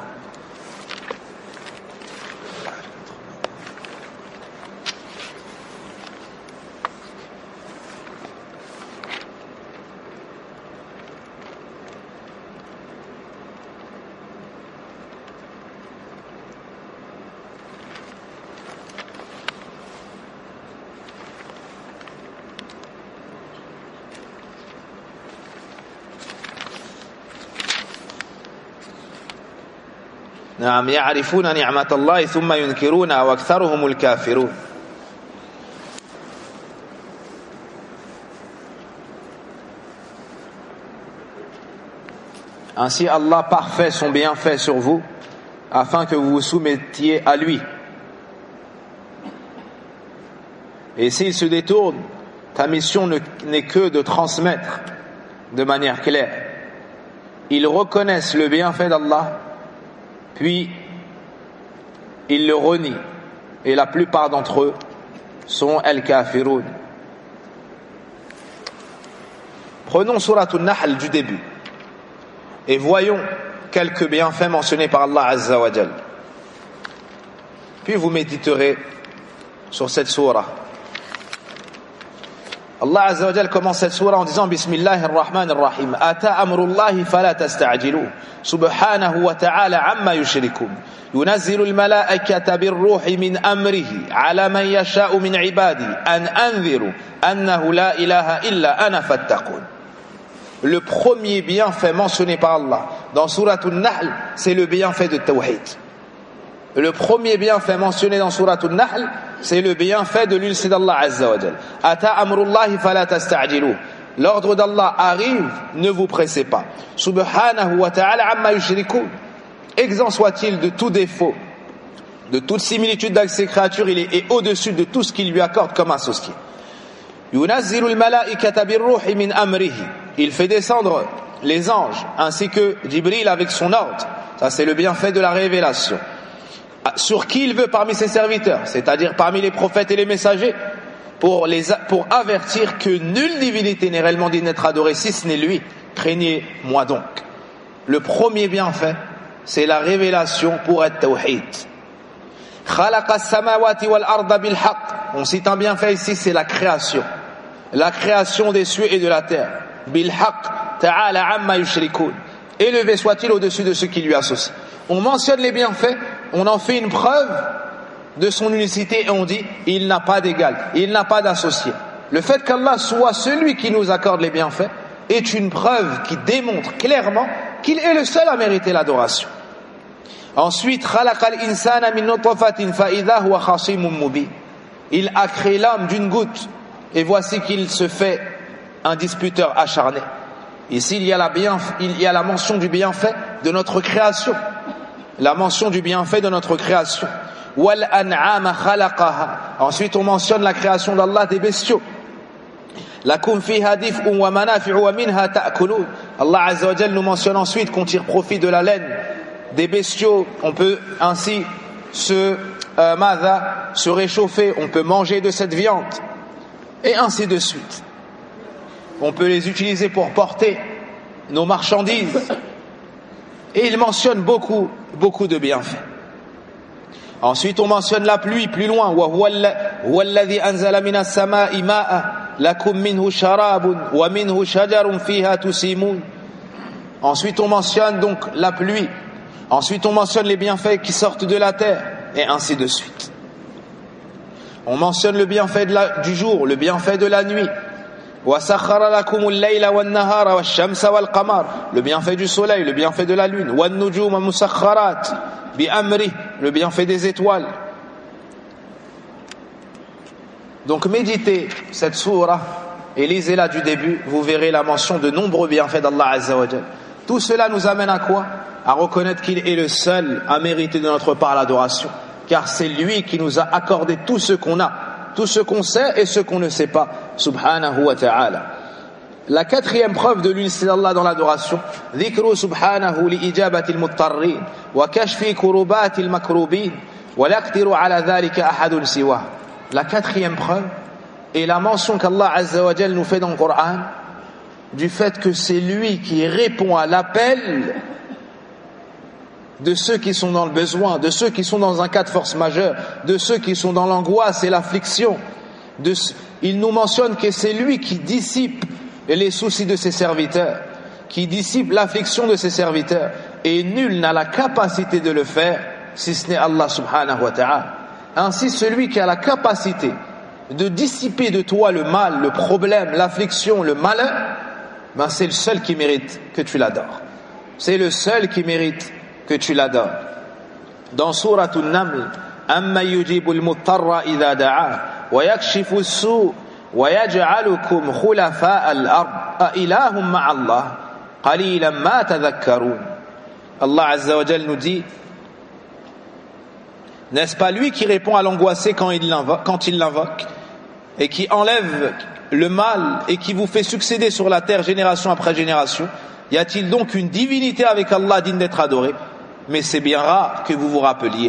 نعم يعرفون نعمة الله ثم ينكرونها وأكثرهم الكافرون. Ainsi Allah parfait son bienfait sur vous afin que vous vous soumettiez à lui. Et s'il se détourne, ta mission n'est que de transmettre de manière claire. Ils reconnaissent le bienfait d'Allah, puis ils le renient, et la plupart d'entre eux sont al-kafirun. Prenons Surat al-Nahl du début et voyons quelques bienfaits mentionnés par Allah Azza wa Jal. Puis vous méditerez sur cette sourate. Allah Azza wa Jal commence cette sourate en disant Bismillahir Rahmanir Rahim. Ata amrullahi fala tasta'jiluhu. Subhanahu wa ta'ala amma yushrikun. ينزل الملائكة بالروح من أمره على من يشاء من عباده أن أنذروا أنه لا إله إلا أنا فاتقون. Le premier bienfait mentionné par Allah dans Surat al-Nahl, c'est le bienfait de Tawhid. Le premier bienfait mentionné dans Surat al-Nahl, c'est le bienfait de l'unité d'Allah Azza wa Jal. Ata amrullahi fala tasta'jiluhu. L'ordre d'Allah arrive, ne vous pressez pas. Subhanahu wa ta'ala amma yushrikun. Exempt soit-il de tout défaut, de toute similitude avec ses créatures, il est au-dessus de tout ce qu'il lui accorde comme associé. Yunazzilu al-mala'ikata bir-ruhi min amrihi. Il fait descendre les anges ainsi que Jibril avec son ordre. Ça c'est le bienfait de la révélation. Sur qui il veut parmi ses serviteurs, c'est-à-dire parmi les prophètes et les messagers, pour avertir que nulle divinité n'est réellement digne d'être adorée si ce n'est lui. Craignez-moi donc. Le premier bienfait, c'est la révélation pour être tawhid. Khalaqa as-samawati wal arda bil haqq. On cite un bienfait ici, c'est la création. La création des cieux et de la terre. Bil haqq ta'ala amma yushrikun. Élevé soit-il au-dessus de ceux qui lui associent. On mentionne les bienfaits, on en fait une preuve de son unicité et on dit il n'a pas d'égal, il n'a pas d'associé. Le fait qu'Allah soit celui qui nous accorde les bienfaits est une preuve qui démontre clairement qu'il est le seul à mériter l'adoration. Ensuite, il a créé l'homme d'une goutte, et voici qu'il se fait un disputeur acharné. Ici, il y a la mention du bienfait de notre création. La mention du bienfait de notre création. Ensuite, on mentionne la création d'Allah des bestiaux. Allah Azza wa Jal nous mentionne ensuite qu'on tire profit de la laine des bestiaux. On peut ainsi se réchauffer, on peut manger de cette viande, et ainsi de suite. On peut les utiliser pour porter nos marchandises. Et il mentionne beaucoup de bienfaits. Ensuite, on mentionne la pluie plus loin. Ensuite, on mentionne donc la pluie. Ensuite, on mentionne les bienfaits qui sortent de la terre, et ainsi de suite. On mentionne le bienfait du jour, le bienfait de la nuit. Le bienfait du soleil, le bienfait de la lune. Le bienfait des étoiles. Donc méditez cette sourate et lisez-la du début, vous verrez la mention de nombreux bienfaits d'Allah Azza wa Jal. Tout cela nous amène à quoi? À reconnaître qu'il est le seul à mériter de notre part l'adoration, car c'est lui qui nous a accordé tout ce qu'on a, tout ce qu'on sait et ce qu'on ne sait pas, subhanahu wa ta'ala. La quatrième preuve de l'unicité d'Allah dans l'adoration, dhikru subhanahu li ijabati al-muttarrin wa kashfi kurubati al-makrubin wa la yaqdiru ala dhalika ahadun siwa. La quatrième preuve est la mention qu'Allah Azza wa Jal nous fait dans le Coran du fait que c'est lui qui répond à l'appel de ceux qui sont dans le besoin, de ceux qui sont dans un cas de force majeure, de ceux qui sont dans l'angoisse et l'affliction. Il nous mentionne que c'est lui qui dissipe les soucis de ses serviteurs, qui dissipe l'affliction de ses serviteurs, et nul n'a la capacité de le faire si ce n'est Allah subhanahu wa ta'ala. Ainsi, celui qui a la capacité de dissiper de toi le mal, le problème, l'affliction, le malheur, c'est le seul qui mérite que tu l'adores. C'est le seul qui mérite que tu l'adores. Dans Surat An-Naml, amma yujibu al-muttarra idha da'a wa yakshifu as-su' wa yaj'alukum khulafa al-ard a ilahum ma'a Allah qalilan ma tadhakkarun. Allah Azza wa Jal nous dit: n'est-ce pas lui qui répond à l'angoissé quand il l'invoque et qui enlève le mal et qui vous fait succéder sur la terre génération après génération? Y a-t-il donc une divinité avec Allah digne d'être adorée? Mais c'est bien rare que vous vous rappeliez.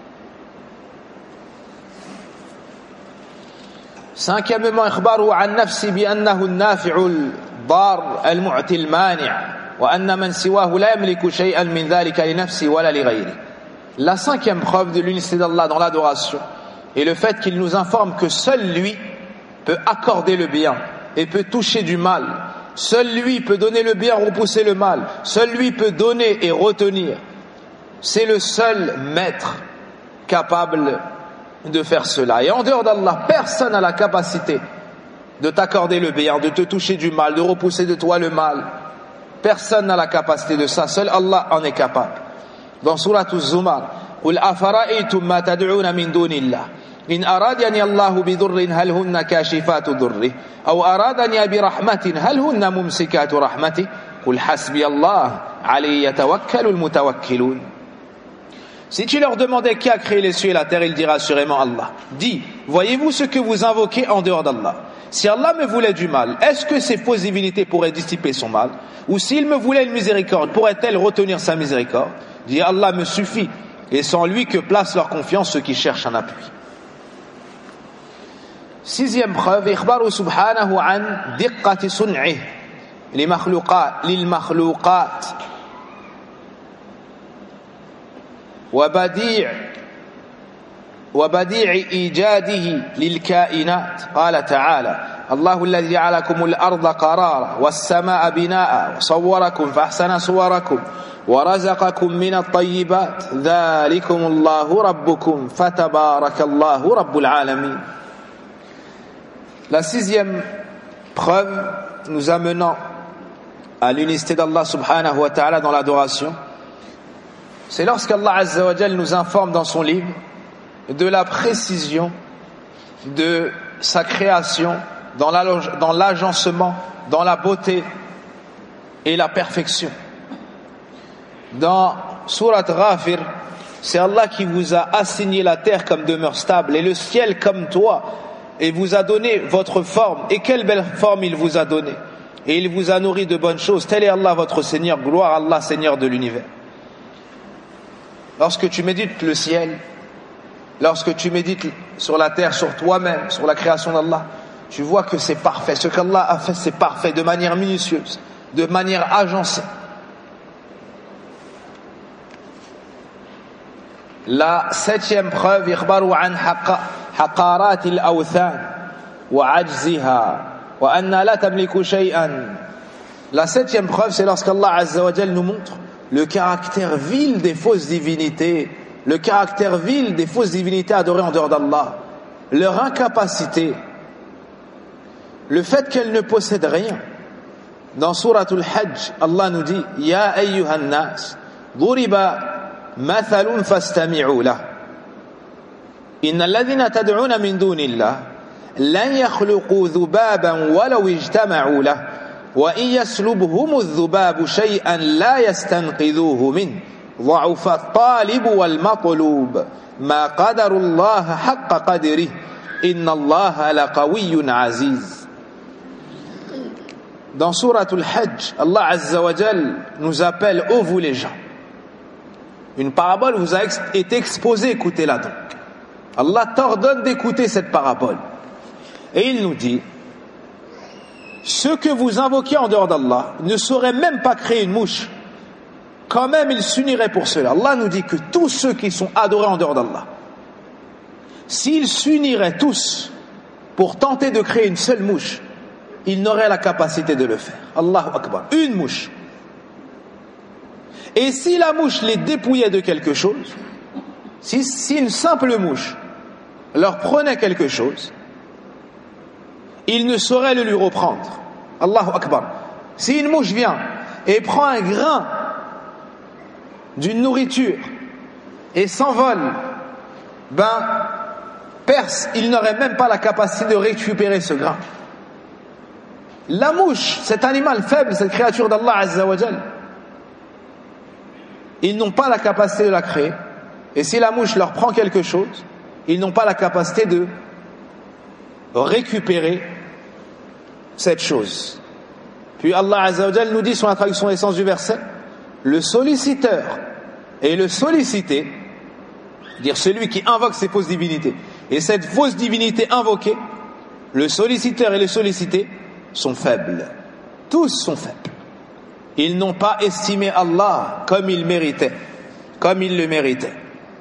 Cinquièmement, ikhbaru an nafsi bi annahu an-nafi'u al-dar al-mu'ti al-mani' wa anna man siwahu la yamliku shay'an min dhalika li nafsi wala li ghayri. La cinquième preuve de l'unicité d'Allah dans l'adoration est le fait qu'il nous informe que seul lui peut accorder le bien et peut toucher du mal. Seul lui peut donner le bien, repousser le mal. Seul lui peut donner et retenir. C'est le seul maître capable de faire cela. Et en dehors d'Allah, personne n'a la capacité de t'accorder le bien, de te toucher du mal, de repousser de toi le mal. Personne n'a la capacité de ça. Seul Allah en est capable. Dans Surat Az-Zumar, قُلْ أَفَرَأَيْتُمْ مَا تَدْعُونَ مِنْ دُونِ اللَّهِ إِنْ أَرَادَنِيَ اللَّهُ بِضُرٍّ هَلْ هُنَّ كَاشِفَاتُ ضُرِّهِ أَوْ أَرَادَنِيَ بِرَحْمَةٍ هَلْ هُنَّ مُمْسِكَاتُ رَحْمَتِهِ قُلْ حَسْبِيَ اللَّهُ عَلَيْهِ يَتَوَكَّلُ الْمُتَوَكِّلُونَ. Si tu leur demandais qui a créé les cieux et la terre, il dira assurément Allah. Dis, voyez-vous ce que vous invoquez en dehors d'Allah? Si Allah me voulait du mal, est-ce que ces fausses divinités pourraient dissiper son mal? Ou s'il me voulait une miséricorde, pourrait-elle retenir sa miséricorde? Dis, Allah me suffit, et sans lui que placent leur confiance ceux qui cherchent un appui. Sixième preuve, ikhbaru subhanahu an diqqati sun'ih lil makhluqat وبديع إيجاده للكائنات. قال تعالى: الله الذي جعلكم الأرض قرارا والسماء بناء وصوركم فأحسن صوركم ورزقكم من الطيبات ذلكم الله ربكم فتبارك الله رب العالمين. La sixième preuve nous amenant à l'unicité d'Allah subhanahu wa ta'ala dans l'adoration, c'est lorsqu'Allah azza wa jal nous informe dans son livre de la précision de sa création dans l'agencement, dans la beauté et la perfection. Dans Surat Ghafir, c'est Allah qui vous a assigné la terre comme demeure stable et le ciel comme toit, et vous a donné votre forme. Et quelle belle forme il vous a donnée, et il vous a nourri de bonnes choses. Tel est Allah votre Seigneur, gloire à Allah, Seigneur de l'univers. Lorsque tu médites le ciel, lorsque tu médites sur la terre, sur toi-même, sur la création d'Allah, tu vois que c'est parfait. Ce qu'Allah a fait, c'est parfait, de manière minutieuse, de manière agencée. La septième preuve, ikhbaru an haqarat al-awthan wa ajziha wa anna la tamliku shay'an. La septième preuve, c'est lorsqu'Allah azza wa jal nous montre le caractère vil des fausses divinités, le caractère vil des fausses divinités adorées en dehors d'Allah, leur incapacité, le fait qu'elles ne possèdent rien. Dans Suratul Hajj, Allah nous dit: Ya ayyuhan nas, duriba mathalun fastami'u lah. Innal ladhina tad'una min dunillah lan yakhluqu dhubaban walau ijtama'u lah. وإن يسلبهم الذباب شيئا لا يستنقذوه منه ضعف الطالب والمطلوب ما قدر الله حق قدره إن الله لقوي عزيز. Dans Suratul Hajj, Allah Azza wa Jal nous appelle: ô vous les gens, une parabole vous a été exposée, écoutez-la donc. Allah t'ordonne d'écouter cette parabole et il nous dit: ceux que vous invoquez en dehors d'Allah ne sauraient même pas créer une mouche, quand même ils s'uniraient pour cela. Allah nous dit que tous ceux qui sont adorés en dehors d'Allah, s'ils s'uniraient tous pour tenter de créer une seule mouche, ils n'auraient la capacité de le faire. Allahu Akbar, une mouche. Et si la mouche les dépouillait de quelque chose, si une simple mouche leur prenait quelque chose, il ne saurait le lui reprendre. Allahu Akbar. Si une mouche vient et prend un grain d'une nourriture et s'envole, perce, il n'aurait même pas la capacité de récupérer ce grain. La mouche, cet animal faible, cette créature d'Allah Azza wa Jal, ils n'ont pas la capacité de la créer. Et si la mouche leur prend quelque chose, ils n'ont pas la capacité de récupérer cette chose. Puis Allah Azza wa Jal nous dit, sur la traduction et sens du verset, le solliciteur et le sollicité, c'est-à-dire celui qui invoque ces fausses divinités, et cette fausse divinité invoquée, le solliciteur et le sollicité sont faibles. Tous sont faibles. Ils n'ont pas estimé Allah comme il méritait, comme il le méritait.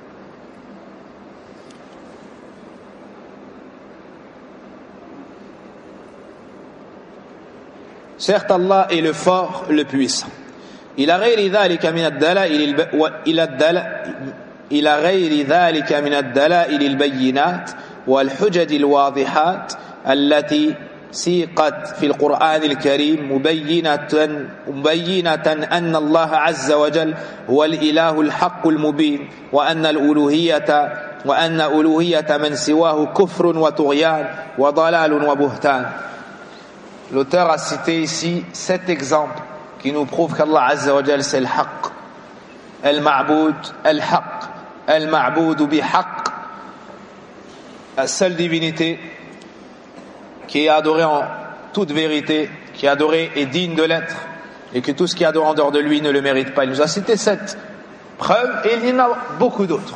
Certes, Allah est le fort, le puissant. إلى غير ذلك من الدلائل البينات والحجج الواضحات التي سيقت في القرآن الكريم مبينة أن الله عز وجل هو الإله الحق المبين وأن ألوهية من سواه كفر وطغيان وضلال وبهتان. L'auteur a cité ici 7 exemples qui nous prouvent qu'Allah Azza wa Jal c'est le haqq, al-ma'boud, al-haqq, al-ma'boud bi-haqq, la seule divinité qui est adorée en toute vérité, qui est adorée et digne de l'être, et que tout ce qui est adoré en dehors de lui ne le mérite pas. Il nous a cité 7 preuves et il y en a beaucoup d'autres.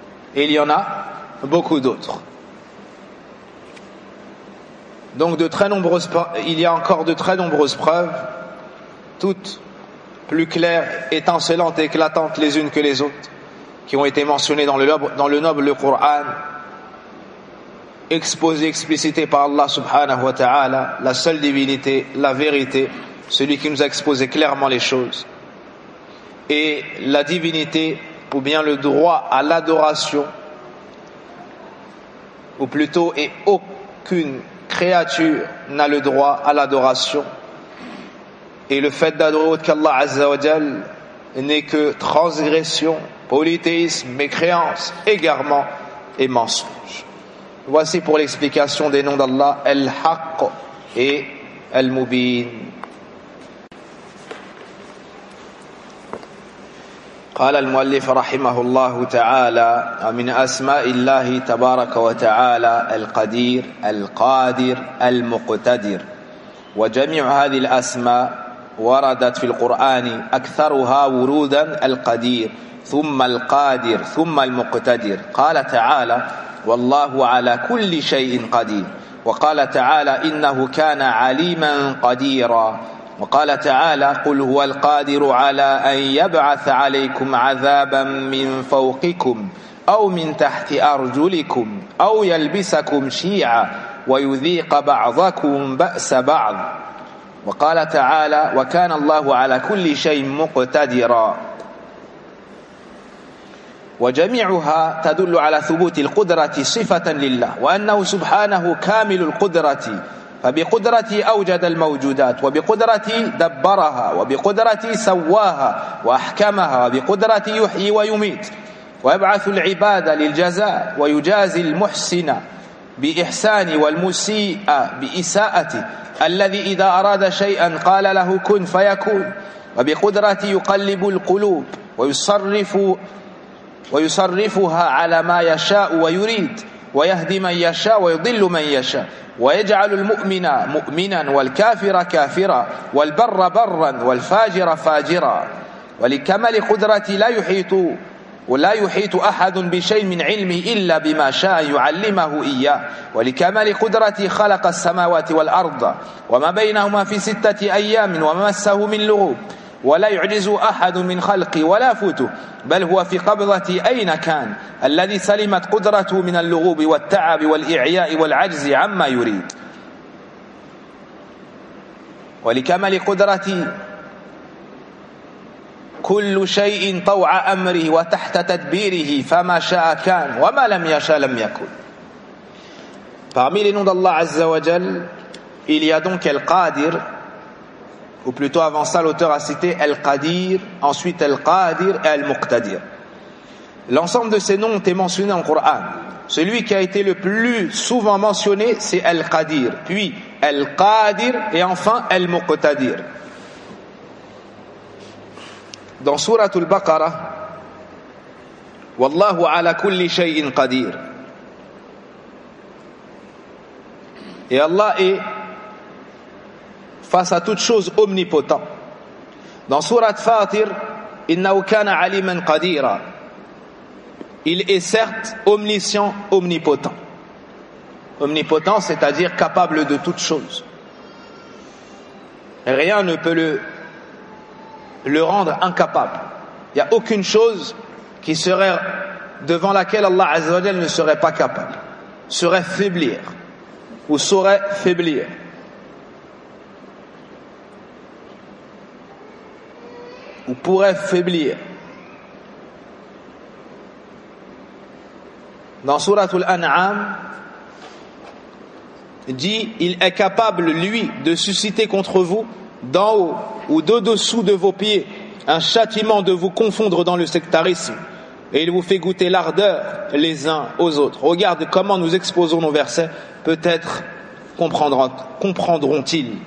Donc il y a encore de très nombreuses preuves, toutes plus claires, étincelantes et éclatantes les unes que les autres, qui ont été mentionnées dans le noble Coran, exposées, explicitées par Allah subhanahu wa ta'ala, la seule divinité, la vérité, celui qui nous a exposé clairement les choses. Et la divinité, ou bien le droit à l'adoration, ou plutôt, et aucune créature n'a le droit à l'adoration Et le fait d'adorer autre qu'Allah Azza wa Jal n'est que transgression, polythéisme, mécréance, égarement et mensonge. Voici pour l'explication des noms d'Allah Al-Haqq et Al-Mubin. قال المؤلف رحمه الله تعالى من أسماء الله تبارك وتعالى القدير القادر المقتدر وجميع هذه الأسماء وردت في القرآن أكثرها ورودا القدير ثم القادر ثم المقتدر قال تعالى والله على كل شيء قدير وقال تعالى إنه كان عليما قديرا وقال تعالى قل هو القادر على أن يبعث عليكم عذابا من فوقكم أو من تحت أرجلكم أو يلبسكم شيعا ويذيق بعضكم بأس بعض وقال تعالى وكان الله على كل شيء مقتدرا وجميعها تدل على ثبوت القدرة صفة لله وأنه سبحانه كامل القدرة فبقدرته أوجد الموجودات وبقدرته دبرها وبقدرته سواها وأحكمها وبقدرته يحيي ويميت ويبعث العباد للجزاء ويجازي المحسن بإحسان والمسيء بإساءته الذي إذا أراد شيئا قال له كن فيكون وبقدرته يقلب القلوب ويصرفها على ما يشاء ويريد ويهدي من يشاء ويضل من يشاء ويجعل المؤمن مؤمنا والكافر كافرا والبر برا والفاجر فاجرا ولكمال قدرته لا يحيط أحد بشيء من علمه إلا بما شاء يعلمه إياه ولكمال قدرته خلق السماوات والأرض وما بينهما في 6 أيام وما مسه من لغوب ولا يعجز أحد من خلقه ولا فوته بل هو في قبضة أين كان الذي سلمت قدرته من اللغوب والتعب والإعياء والعجز عما يريد ولكمال قدرته كل شيء طوع أمره وتحت تدبيره فما شاء كان وما لم يشاء لم يكن. Parmi les noms d'Allah Azza wa Jal, il y a donc Al-Qadir, ou plutôt avant ça l'auteur a cité Al-Qadir, ensuite Al-Qadir et Al-Muqtadir. L'ensemble de ces noms ont été mentionnés dans le Coran. Celui qui a été le plus souvent mentionné, c'est Al-Qadir, puis Al-Qadir et enfin Al-Muqtadir. Dans Surat Al-Baqarah, Wallahu ala kulli shay'in qadir. Et Allah est face à toute chose omnipotent. Dans Surat Fatir, Innahu kana aliman qadira. Il est certes omniscient, omnipotent. Omnipotent, c'est-à-dire capable de toute chose. Rien ne peut le rendre incapable. Il n'y a aucune chose qui serait devant laquelle Allah Azza wa Jal ne serait pas capable, serait faiblir ou saurait faiblir. Ou pourrait faiblir. Dans Surat Al-An'am, dit il est capable lui de susciter contre vous d'en haut ou d'au-dessous de vos pieds un châtiment de vous confondre dans le sectarisme et il vous fait goûter l'ardeur les uns aux autres. Regarde comment nous exposons nos versets, peut-être comprendront-ils.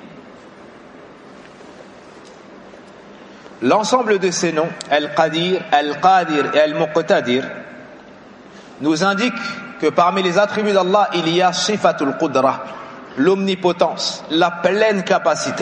L'ensemble de ces noms, Al-Qadir, Al-Qadir et Al-Muqtadir, nous indique que parmi les attributs d'Allah, il y a Sifatul Qudra, l'omnipotence, la pleine capacité.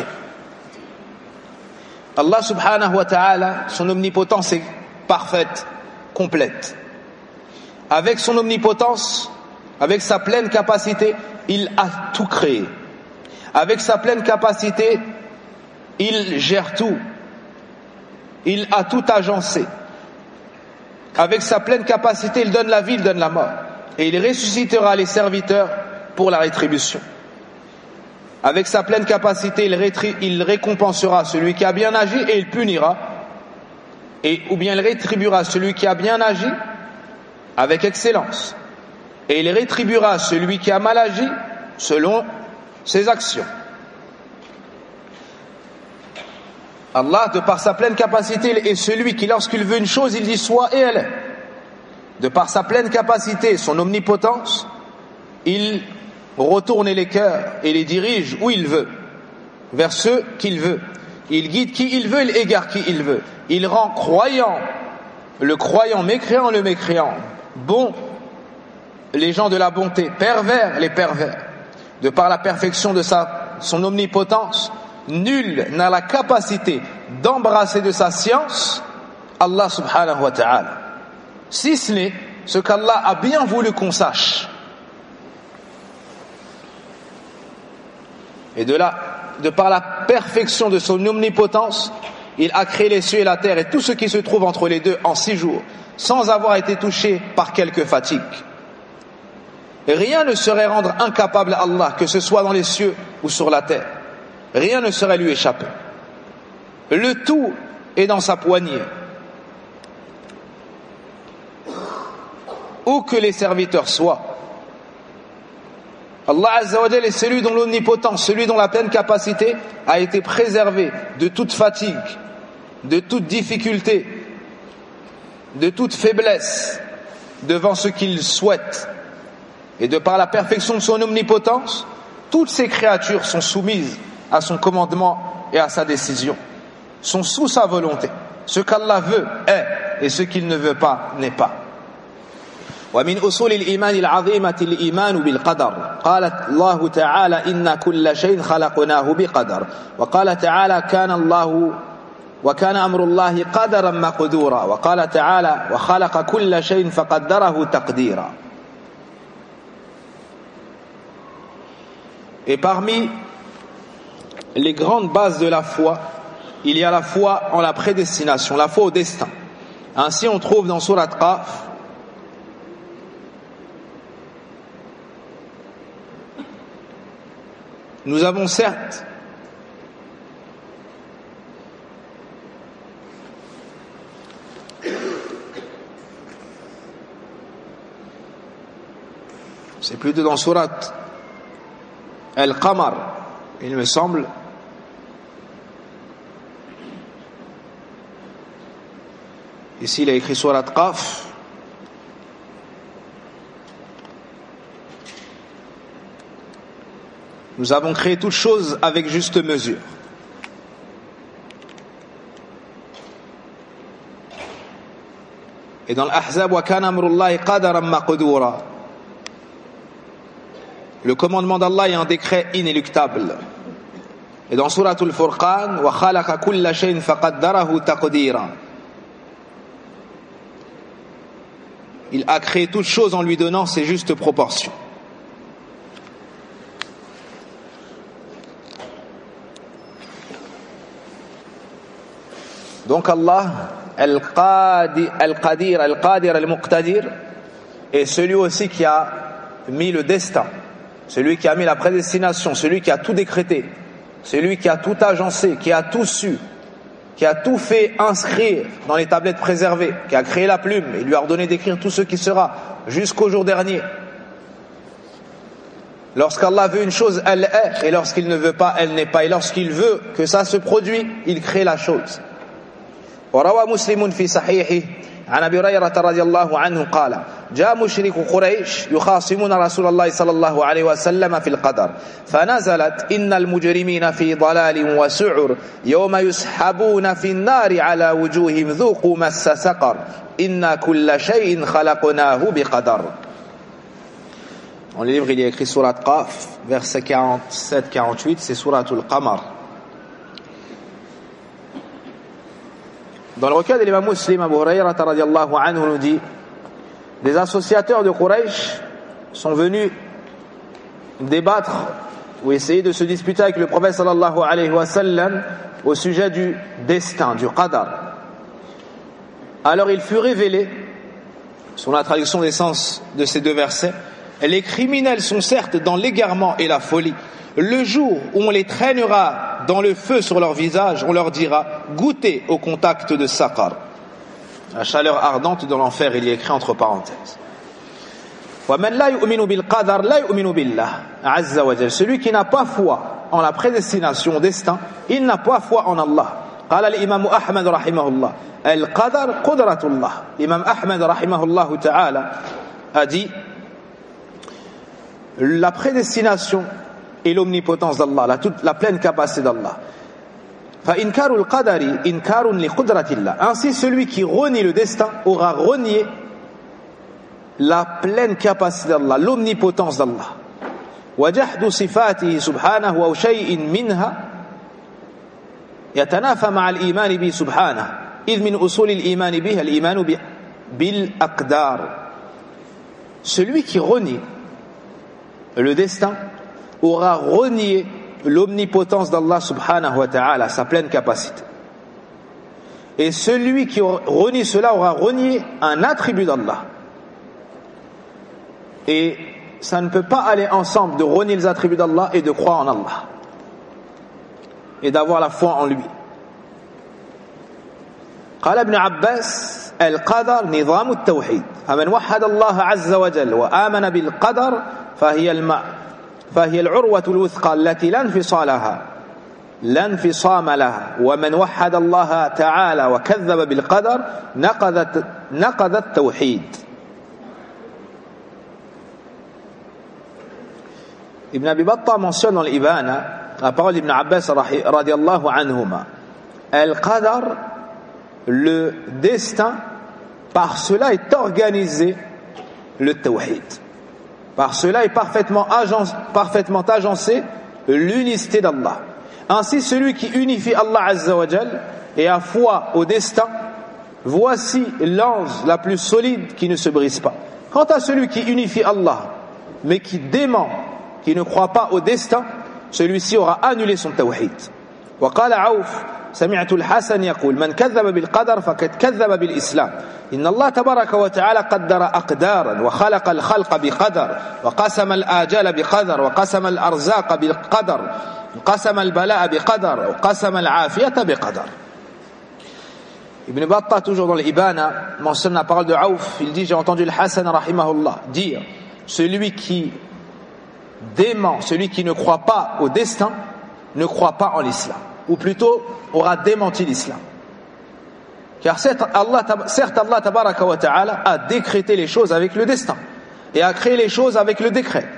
Allah subhanahu wa ta'ala, son omnipotence est parfaite, complète. Avec son omnipotence, avec sa pleine capacité, il a tout créé. Avec sa pleine capacité, il gère tout. Il a tout agencé. Avec sa pleine capacité, il donne la vie, il donne la mort. Et il ressuscitera les serviteurs pour la rétribution. Avec sa pleine capacité, il récompensera celui qui a bien agi et il punira. Ou bien il rétribuera celui qui a bien agi avec excellence. Et il rétribuera celui qui a mal agi selon ses actions. Allah, de par sa pleine capacité, est celui qui, lorsqu'il veut une chose, il dit soit et elle est. De par sa pleine capacité, son omnipotence, il retourne les cœurs et les dirige où il veut, vers ceux qu'il veut. Il guide qui il veut, il égare qui il veut. Il rend croyant le croyant, mécréant le mécréant, bon les gens de la bonté, pervers les pervers. De par la perfection de son omnipotence, nul n'a la capacité d'embrasser de sa science Allah subhanahu wa ta'ala, si ce n'est ce qu'Allah a bien voulu qu'on sache. Et de par la perfection de son omnipotence, il a créé les cieux et la terre et tout ce qui se trouve entre les deux en 6 jours, sans avoir été touché par quelque fatigue. Rien ne saurait rendre incapable Allah, que ce soit dans les cieux ou sur la terre. Rien ne saurait lui échapper. Le tout est dans sa poignée. Où que les serviteurs soient, Allah Azza wa Jal est celui dont l'omnipotence, celui dont la pleine capacité a été préservée de toute fatigue, de toute difficulté, de toute faiblesse devant ce qu'il souhaite. Et de par la perfection de son omnipotence, toutes ces créatures sont soumises à son commandement et à sa décision, sont sous sa volonté. Ce qu'Allah veut est, et ce qu'il ne veut pas n'est pas. ومن أصول الإيمان العظيمة الإيمان بالقدر. قال الله تعالى إن كل شيء خلقناه بقدر. وقال تعالى كان الله وكان أمر الله قدرا مقدورا. وقال تعالى وخلق كل شيء فقدره تقديرا. Et parmi les grandes bases de la foi, il y a la foi en la prédestination, la foi au destin. Ainsi on trouve dans Surat Qaf nous avons certes c'est plutôt dans Surat Al-Qamar, il me semble, ici il a écrit Surat Qaf. Nous avons créé toutes choses avec juste mesure. Et dans l'Ahzab, wa kana amrullahi qadaran maqdura. Le commandement d'Allah est un décret inéluctable. Et dans Surat Al-Furqan, wa khalaqa kulla shay'in faqaddarahu taqdira. Il a créé toutes choses en lui donnant ses justes proportions. Donc Allah, Al-Qadir, Al-Qadir, Al-Muqtadir, est celui aussi qui a mis le destin, celui qui a mis la prédestination, celui qui a tout décrété, celui qui a tout agencé, qui a tout su, qui a tout fait inscrire dans les tablettes préservées, qui a créé la plume et lui a ordonné d'écrire tout ce qui sera jusqu'au jour dernier. Lorsqu'Allah veut une chose, elle est, et lorsqu'il ne veut pas, elle n'est pas. Et lorsqu'il veut que ça se produise, il crée la chose. وروى مسلم في صحيحه عن أبي هريرة رضي الله عنه قال جاء مشرك قريش يخاصمون رسول الله صلى الله عليه وسلم في القدر فنزلت إن المجرمين في ضلال وسعر يوم يسحبون في النار على وجوههم ذوقوا مس سقر إن كل شيء خلقناه بقدر. Dans le livre il y a écrit Surat Qaf, verset 47-48, c'est Surat Al-Qamar. Dans le recueil de l'imam Muslim, Abu Hurayrata radiyallahu anhu nous dit: des associateurs de Quraysh sont venus débattre ou essayer de se disputer avec le prophète sallallahu alayhi wa sallam au sujet du destin, du qadar. Alors il fut révélé, selon la traduction des sens de ces deux versets, les criminels sont certes dans l'égarement et la folie. Le jour où on les traînera dans le feu sur leur visage, on leur dira: goûtez au contact de Saqar. La chaleur ardente de l'enfer, il y est écrit entre parenthèses. Celui qui n'a pas foi en la prédestination, au destin, il n'a pas foi en Allah. قال الإمام أحمد رحمه الله القدر قدرة الله. L'imam Ahmed رحمه الله تعالى a dit la prédestination et l'omnipotence d'Allah, la pleine capacité d'Allah. فإنكار القدر إنكار لقدرة الله. Ainsi celui qui renie le destin aura renié la pleine capacité d'Allah, l'omnipotence d'Allah. وجحد صفاته سبحانه أو شيء منها يتنافى مع الإيمان به سبحانه إذ من أصول الإيمان به الإيمان بالأقدار. Celui qui renie le destin aura renié l'omnipotence d'Allah subhanahu wa ta'ala, sa pleine capacité. Et celui qui renie cela aura renié un attribut d'Allah. Et ça ne peut pas aller ensemble de renier les attributs d'Allah et de croire en Allah et d'avoir la foi en lui. قال ابن عباس القدر نظام التوحيد فمن وحد الله عز وجل وآمن بالقدر فهي العروة الوثقى التي لا انفصام لها ومن وحد الله تعالى وكذب بالقدر نقض التوحيد. Ibn Abi Battah mentionne dans l'Ibana la parole d'Ibn Abbas radiallahu anhuma al-qadar, le destin, par cela est organisé le tawhid, par cela est parfaitement agencé l'unicité d'Allah. Ainsi celui qui unifie Allah Azza wa Jal et a foi au destin, voici l'ange la plus solide qui ne se brise pas. Quant à celui qui unifie Allah mais qui dément, qui ne croit pas au destin, celui-ci aura annulé son tawhid. وقال عوف سمعت الحسن يقول من كذب بالقدر فقد كذب بالإسلام إن الله تبارك وتعالى قدر أقدارا وخلق الخلق بقدر وقسم الآجال بقدر وقسم الأرزاق بقدر وقسم البلاء بقدر وقسم العافية بقدر. Ibn Battah, toujours dans l'Ibana, mentionne la parole de Aouf. Il dit, j'ai entendu le Hassan rahimahullah dire, celui qui dément, celui qui ne croit pas au destin, ne croit pas en l'islam, ou plutôt aura démenti l'islam. Car certes Allah tabaraka wa ta'ala a décrété les choses avec le destin et a créé les choses avec le décret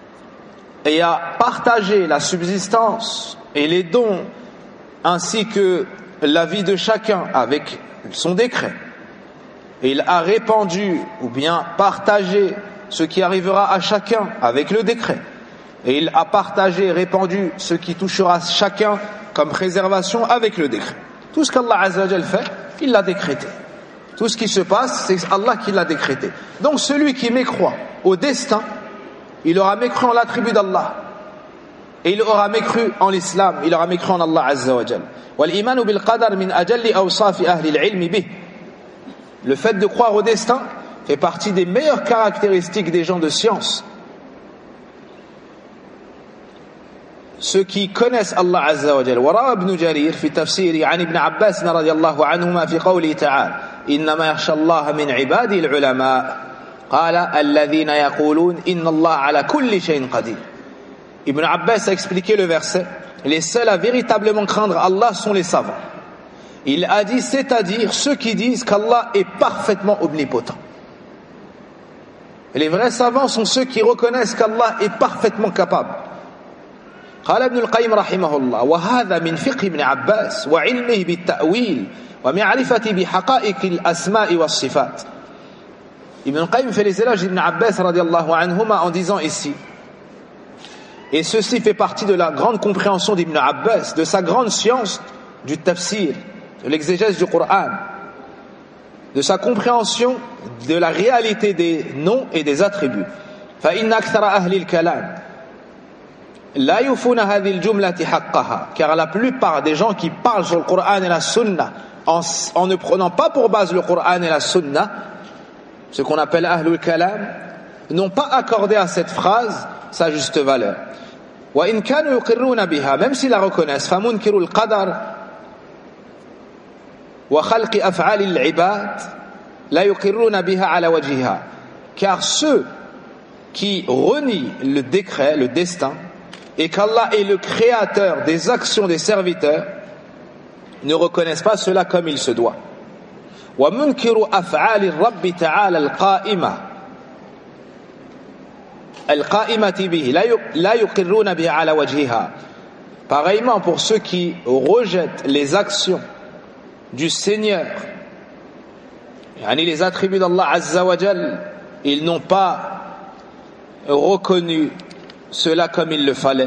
et a partagé la subsistance et les dons ainsi que la vie de chacun avec son décret, et il a répandu ou bien partagé ce qui arrivera à chacun avec le décret, et il a partagé et répandu ce qui touchera chacun comme préservation avec le décret. Tout ce qu'Allah Azza wa Jal fait, il l'a décrété. Tout ce qui se passe, c'est Allah qui l'a décrété. Donc celui qui mécroit au destin, il aura mécru en l'attribut d'Allah, et il aura mécru en l'islam, il aura mécru en Allah Azza wa Jal. وَالْإِيمَانُ بِالْقَدَرِ مِنْ أَجَلِّ أَوْصَافِ أَهْلِ الْعِلْمِ بِهِ. Le fait de croire au destin fait partie des meilleures caractéristiques des gens de science. Ceux qui connaissent Allah Azza wa Jalla. وروى ابن جرير في تفسيره عن ابن عباس رضي الله عنهما في قوله تعالى إنما يخشى الله من عباده العلماء قال الذين يقولون إن الله على كل شيء قدير. Ibn Abbas a expliqué le verset, les seuls à véritablement craindre Allah sont les savants. Il a dit, c'est-à-dire ceux qui disent qu'Allah est parfaitement omnipotent. Et les vrais savants sont ceux qui reconnaissent qu'Allah est parfaitement capable. قال ابن القيم رحمه الله وهذا من فقه ابن عباس وعلمه بالتأويل ومعرفته بحقائق الأسماء والصفات. Ibn al-Qayyim fait les éloges d'Ibn Abbas radiallahu anhuma en disant ici, et ceci fait partie de la grande compréhension d'Ibn Abbas, de sa grande science du tafsir, de l'exégèse du Coran, de sa compréhension de la réalité des noms et des attributs. فإن أكثر أهل الكلام لا يوفون هذه الجملة حقها, car la plupart des gens qui parlent sur le Coran et la Sunna en ne prenant pas pour base le Coran et la Sunna, ce qu'on appelle Ahlul Kalam, n'ont pas accordé à cette phrase sa juste valeur. وإن كانوا يقرون بها, même s'ils la reconnaissent, فمنكر القدر وخلق أفعال العباد لا يقرون بها على وجهها, car ceux qui renient le décret, le destin, et qu'Allah est le créateur des actions des serviteurs, ne reconnaissent pas cela comme il se doit. ومنكر أفعال الرب تعالى القائمة به لا يقرون بها على وجهها. Pareillement pour ceux qui rejettent les actions du Seigneur, les attributs d'Allah Azza wa Jal, ils n'ont pas reconnu cela comme il le fallait.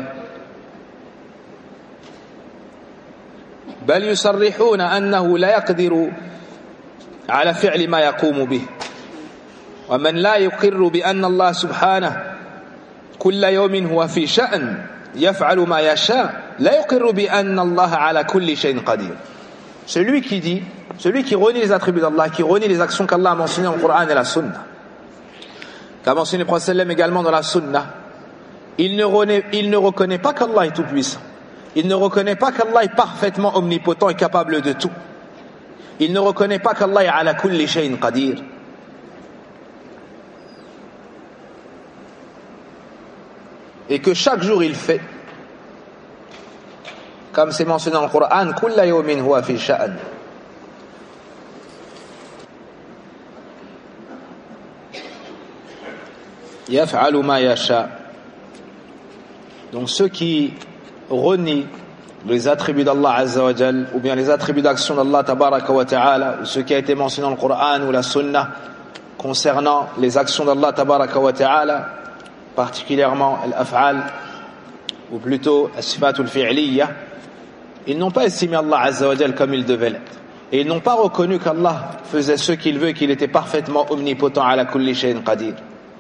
بل يصرحون أنه لا يقدر على فعل ما يقوم به. ومن لا يقر بأن الله سبحانه كل يوم هو في شأن يفعل ما يشاء لا يقر بأن الله على كل شيء قدير. Celui qui renie les attributs d'Allah, qui renie les actions qu'Allah a mentionnées dans le Coran et la Sunna, qu'a mentionné le Prophète sallam également dans la Sunna, il ne reconnaît pas qu'Allah est tout puissant. Il ne reconnaît pas qu'Allah est parfaitement omnipotent et capable de tout. Il ne reconnaît pas qu'Allah est ala kulli shay'in qadir. Et que chaque jour il fait, comme c'est mentionné dans le Coran, kulla yawmin huwa fi sha'an. Yaf'alu ma yasha. Donc ceux qui renient les attributs d'Allah Azza wa Jal, ou bien les attributs d'action d'Allah Tabaraka wa Ta'ala, ou ce qui a été mentionné dans le Coran ou la Sunna concernant les actions d'Allah Tabaraka wa Ta'ala, particulièrement al-af'al, ou plutôt as-sifatul fi'liyya, ils n'ont pas estimé Allah Azza wa Jal comme il devait l'être. Et ils n'ont pas reconnu qu'Allah faisait ce qu'il veut et qu'il était parfaitement omnipotent ala kulli shay'in qadir.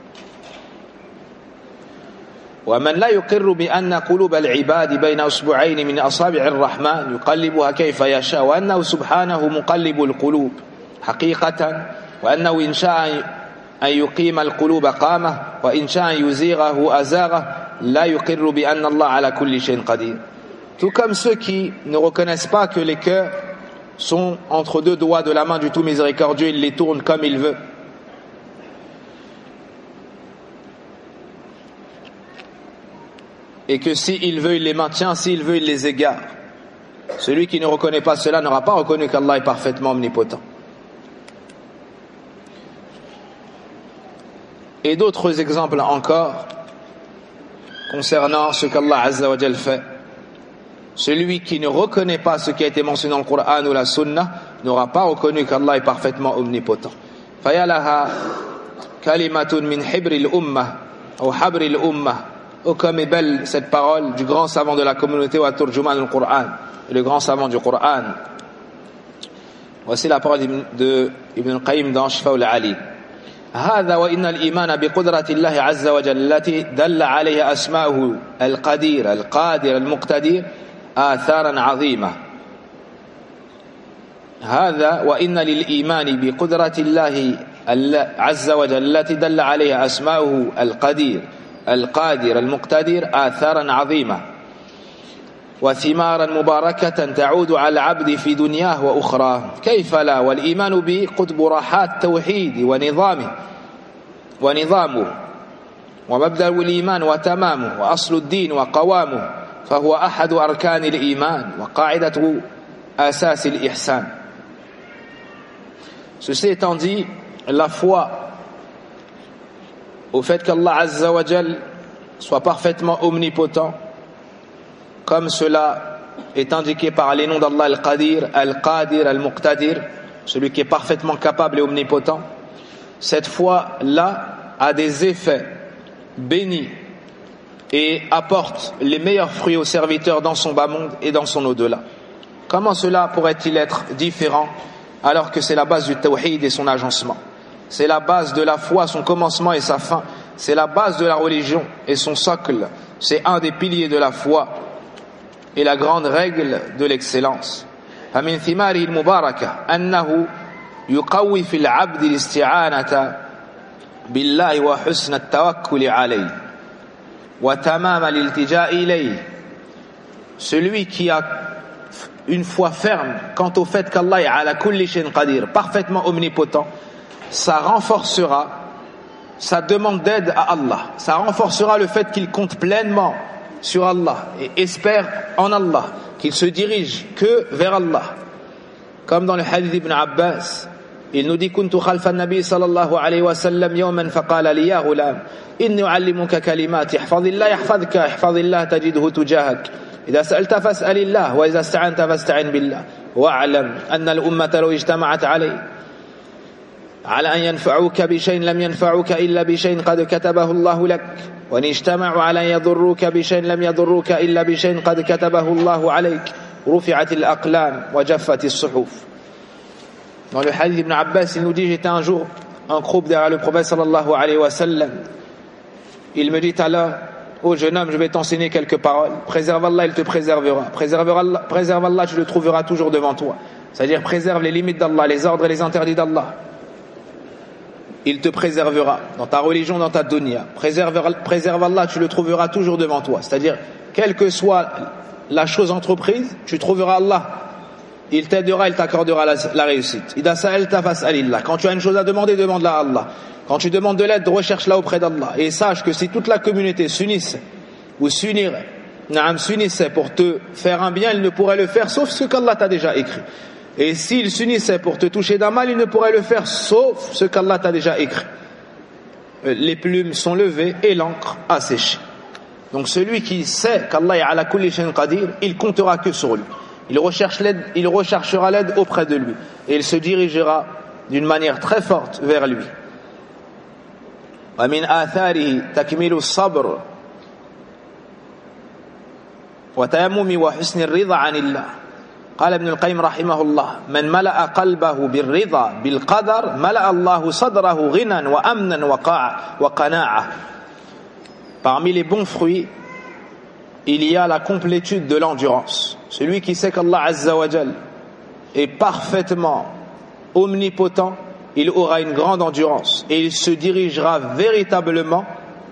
ومن لا يقر بأن قلوب العباد بين أصبعين من أصابع الرحمن يقلبها كيف يشاء وأنه سبحانه مقلب القلوب حقيقة وأنه إن شاء أن يقيم القلوب قامه وإن شاء أن يزيغه أزاغه لا يقر بأن الله على كل شيء قدير. Tout comme ceux qui ne reconnaissent pas que les cœurs sont entre deux doigts de la main du tout miséricordieux, il les tourne comme il veut. Et que s'il veut, il les maintient, s'il veut, il les égare. Celui qui ne reconnaît pas cela n'aura pas reconnu qu'Allah est parfaitement omnipotent. Et d'autres exemples encore concernant ce qu'Allah Azza wa Jal fait. Celui qui ne reconnaît pas ce qui a été mentionné dans le Coran ou la Sunna n'aura pas reconnu qu'Allah est parfaitement omnipotent. فَيَلَهَا كَلِمَةٌ مِنْ حِبْرِ الْأُمَّةِ أو حبر الأمة. Oh, comme est belle cette parole du grand savant de la communauté wa turjuman al-Qur'an, le grand savant du Qur'an. Voici la parole de Ibn al-Qayyim dans Shifa al-Ali. هذا وإن الإيمان بقدرة الله عز وجل التي دل عليها أسماؤه القدير القادر المقتدر آثارا عظيمة. هذا وإن للإيمان بقدرة الله عز وجل التي دل عليها أسماؤه القدير القادر المقتدر آثارا عظيمة وثمارا مباركة تعود على العبد في دنياه وأخراه. كيف لا والإيمان به قطب راحات التوحيد ونظامه ومبدأ الإيمان وتمامه وأصل الدين وقوامه فهو أحد أركان الإيمان وقاعدة أساس الإحسان. Ceci étant dit, la foi au fait qu'Allah Azza wa Jal soit parfaitement omnipotent, comme cela est indiqué par les noms d'Allah Al-Qadir, Al-Qadir, Al-Muqtadir, celui qui est parfaitement capable et omnipotent, cette foi-là a des effets bénis et apporte les meilleurs fruits aux serviteurs dans son bas monde et dans son au-delà. Comment cela pourrait-il être différent alors que c'est la base du tawhid et son agencement? C'est la base de la foi, son commencement et sa fin. C'est la base de la religion et son socle. C'est un des piliers de la foi et la grande règle de l'excellence. فمن ثماره المباركة أنه يقوي في العبد الاستعانة بالله وحسن التوكل عليه وتمام الالتجاء إليه. Celui qui a une foi ferme quant au fait qu'Allah est ala kulli shay'in qadir, parfaitement omnipotent, ça renforcera sa demande d'aide à Allah, ça renforcera le fait qu'il compte pleinement sur Allah et espère en Allah, qu'il se dirige que vers Allah. Comme dans le hadith d'Ibn Abbas, il nous dit كنت خلف النبي صلى الله عليه وسلم يوما فقال لي يا غلام إني أعلمك كلمات احفظ الله يحفظك احفظ الله تجده تجاهك إذا سألت فاسأل الله وإذا استعنت فاستعن بالله واعلم أن الأمة لو اجتمعت على أن ينفعوك بشيء لم ينفعوك إلا بشيء قد كتبه الله لك وإن اجتمعوا على أن يضروك بشيء لم يضروك إلا بشيء قد كتبه الله عليك رفعت الأقلام وجفت الصحف. Dans le hadith d'Ibn Abbas, il nous dit, j'étais un jour en groupe derrière le prophète sallallahu alayhi wa sallam. Il me dit alors, ô jeune homme, je vais t'enseigner quelques paroles. Préserve Allah, il te préservera. Préserve Allah, tu le trouveras toujours devant toi. C'est-à-dire, préserve les limites d'Allah, les ordres et les interdits d'Allah. Il te préservera dans ta religion, dans ta dunya. Préserve Allah, tu le trouveras toujours devant toi. C'est-à-dire, quelle que soit la chose entreprise, tu trouveras Allah. Il t'aidera, il t'accordera la réussite. Quand tu as une chose à demander, demande-la à Allah. Quand tu demandes de l'aide, recherche-la auprès d'Allah. Et sache que si toute la communauté s'unissait ou s'unissait pour te faire un bien, il ne pourrait le faire sauf ce qu'Allah t'a déjà écrit. Et s'il s'unissait pour te toucher d'un mal, il ne pourrait le faire sauf ce qu'Allah t'a déjà écrit. Les plumes sont levées et l'encre a séché. Donc celui qui sait qu'Allah est ala kulli shay'in qadir, il comptera que sur lui. Il recherchera l'aide auprès de lui et il se dirigera d'une manière très forte vers lui. ومن آثاره تكميل الصبر وتيمم وحسن الرضا عن الله. قال ابن القيم رحمه الله من ملأ قلبه بالرضا بالقدر ملأ الله صدره غنى وأمنا وقناعة. Parmi les bons fruits, il y a la complétude de l'endurance. Celui qui sait qu'Allah Azza wa Jal est parfaitement omnipotent, il aura une grande endurance et il se dirigera véritablement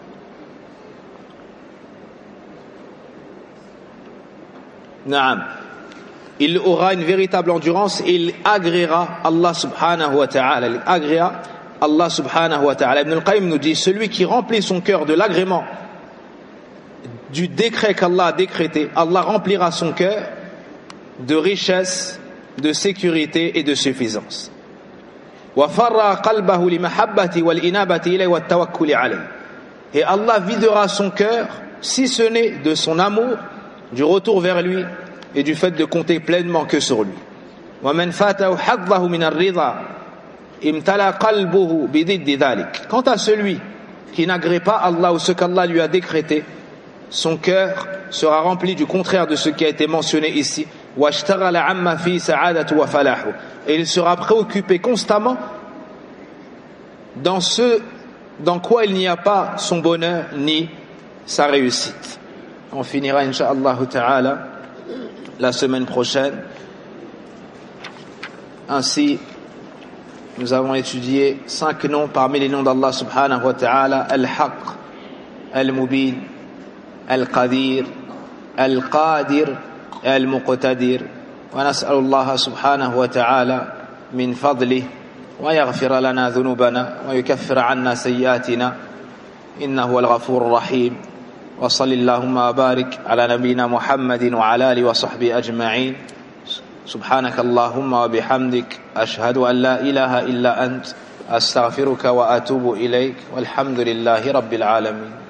il aura une véritable endurance et il agréera Allah subhanahu wa ta'ala. Ibn al-Qayyim nous dit, celui qui remplit son cœur de l'agrément du décret qu'Allah a décrété, Allah remplira son cœur de richesse, de sécurité et de suffisance. Et Allah videra son cœur, si ce n'est de son amour, du retour vers lui et du fait de compter pleinement que sur lui. Quant à celui qui n'agrée pas Allah ou ce qu'Allah lui a décrété, son cœur sera rempli du contraire de ce qui a été mentionné ici. Et il sera préoccupé constamment dans ce dans quoi il n'y a pas son bonheur ni sa réussite. On finira incha'Allah ta'ala la semaine prochaine. Ainsi, nous avons étudié 5 noms parmi les noms d'Allah subhanahu wa ta'ala: Al-Haq, Al-Mubin, Al-Qadir, Al-Qadir, Al-Muqtadir. Wa nas'alu Allah subhanahu wa ta'ala min fadlihi wa yaghfir lana dhunubana wa yukaffir 'anna sayyi'atina innahu al-ghafurur rahim. Wa sallallahu wa barik ala nabiyyina Muhammadin wa ala alihi wa sahbihi ajma'in. سبحانك اللهم وبحمدك أشهد أن لا إله إلا أنت أستغفرك وأتوب إليك والحمد لله رب العالمين.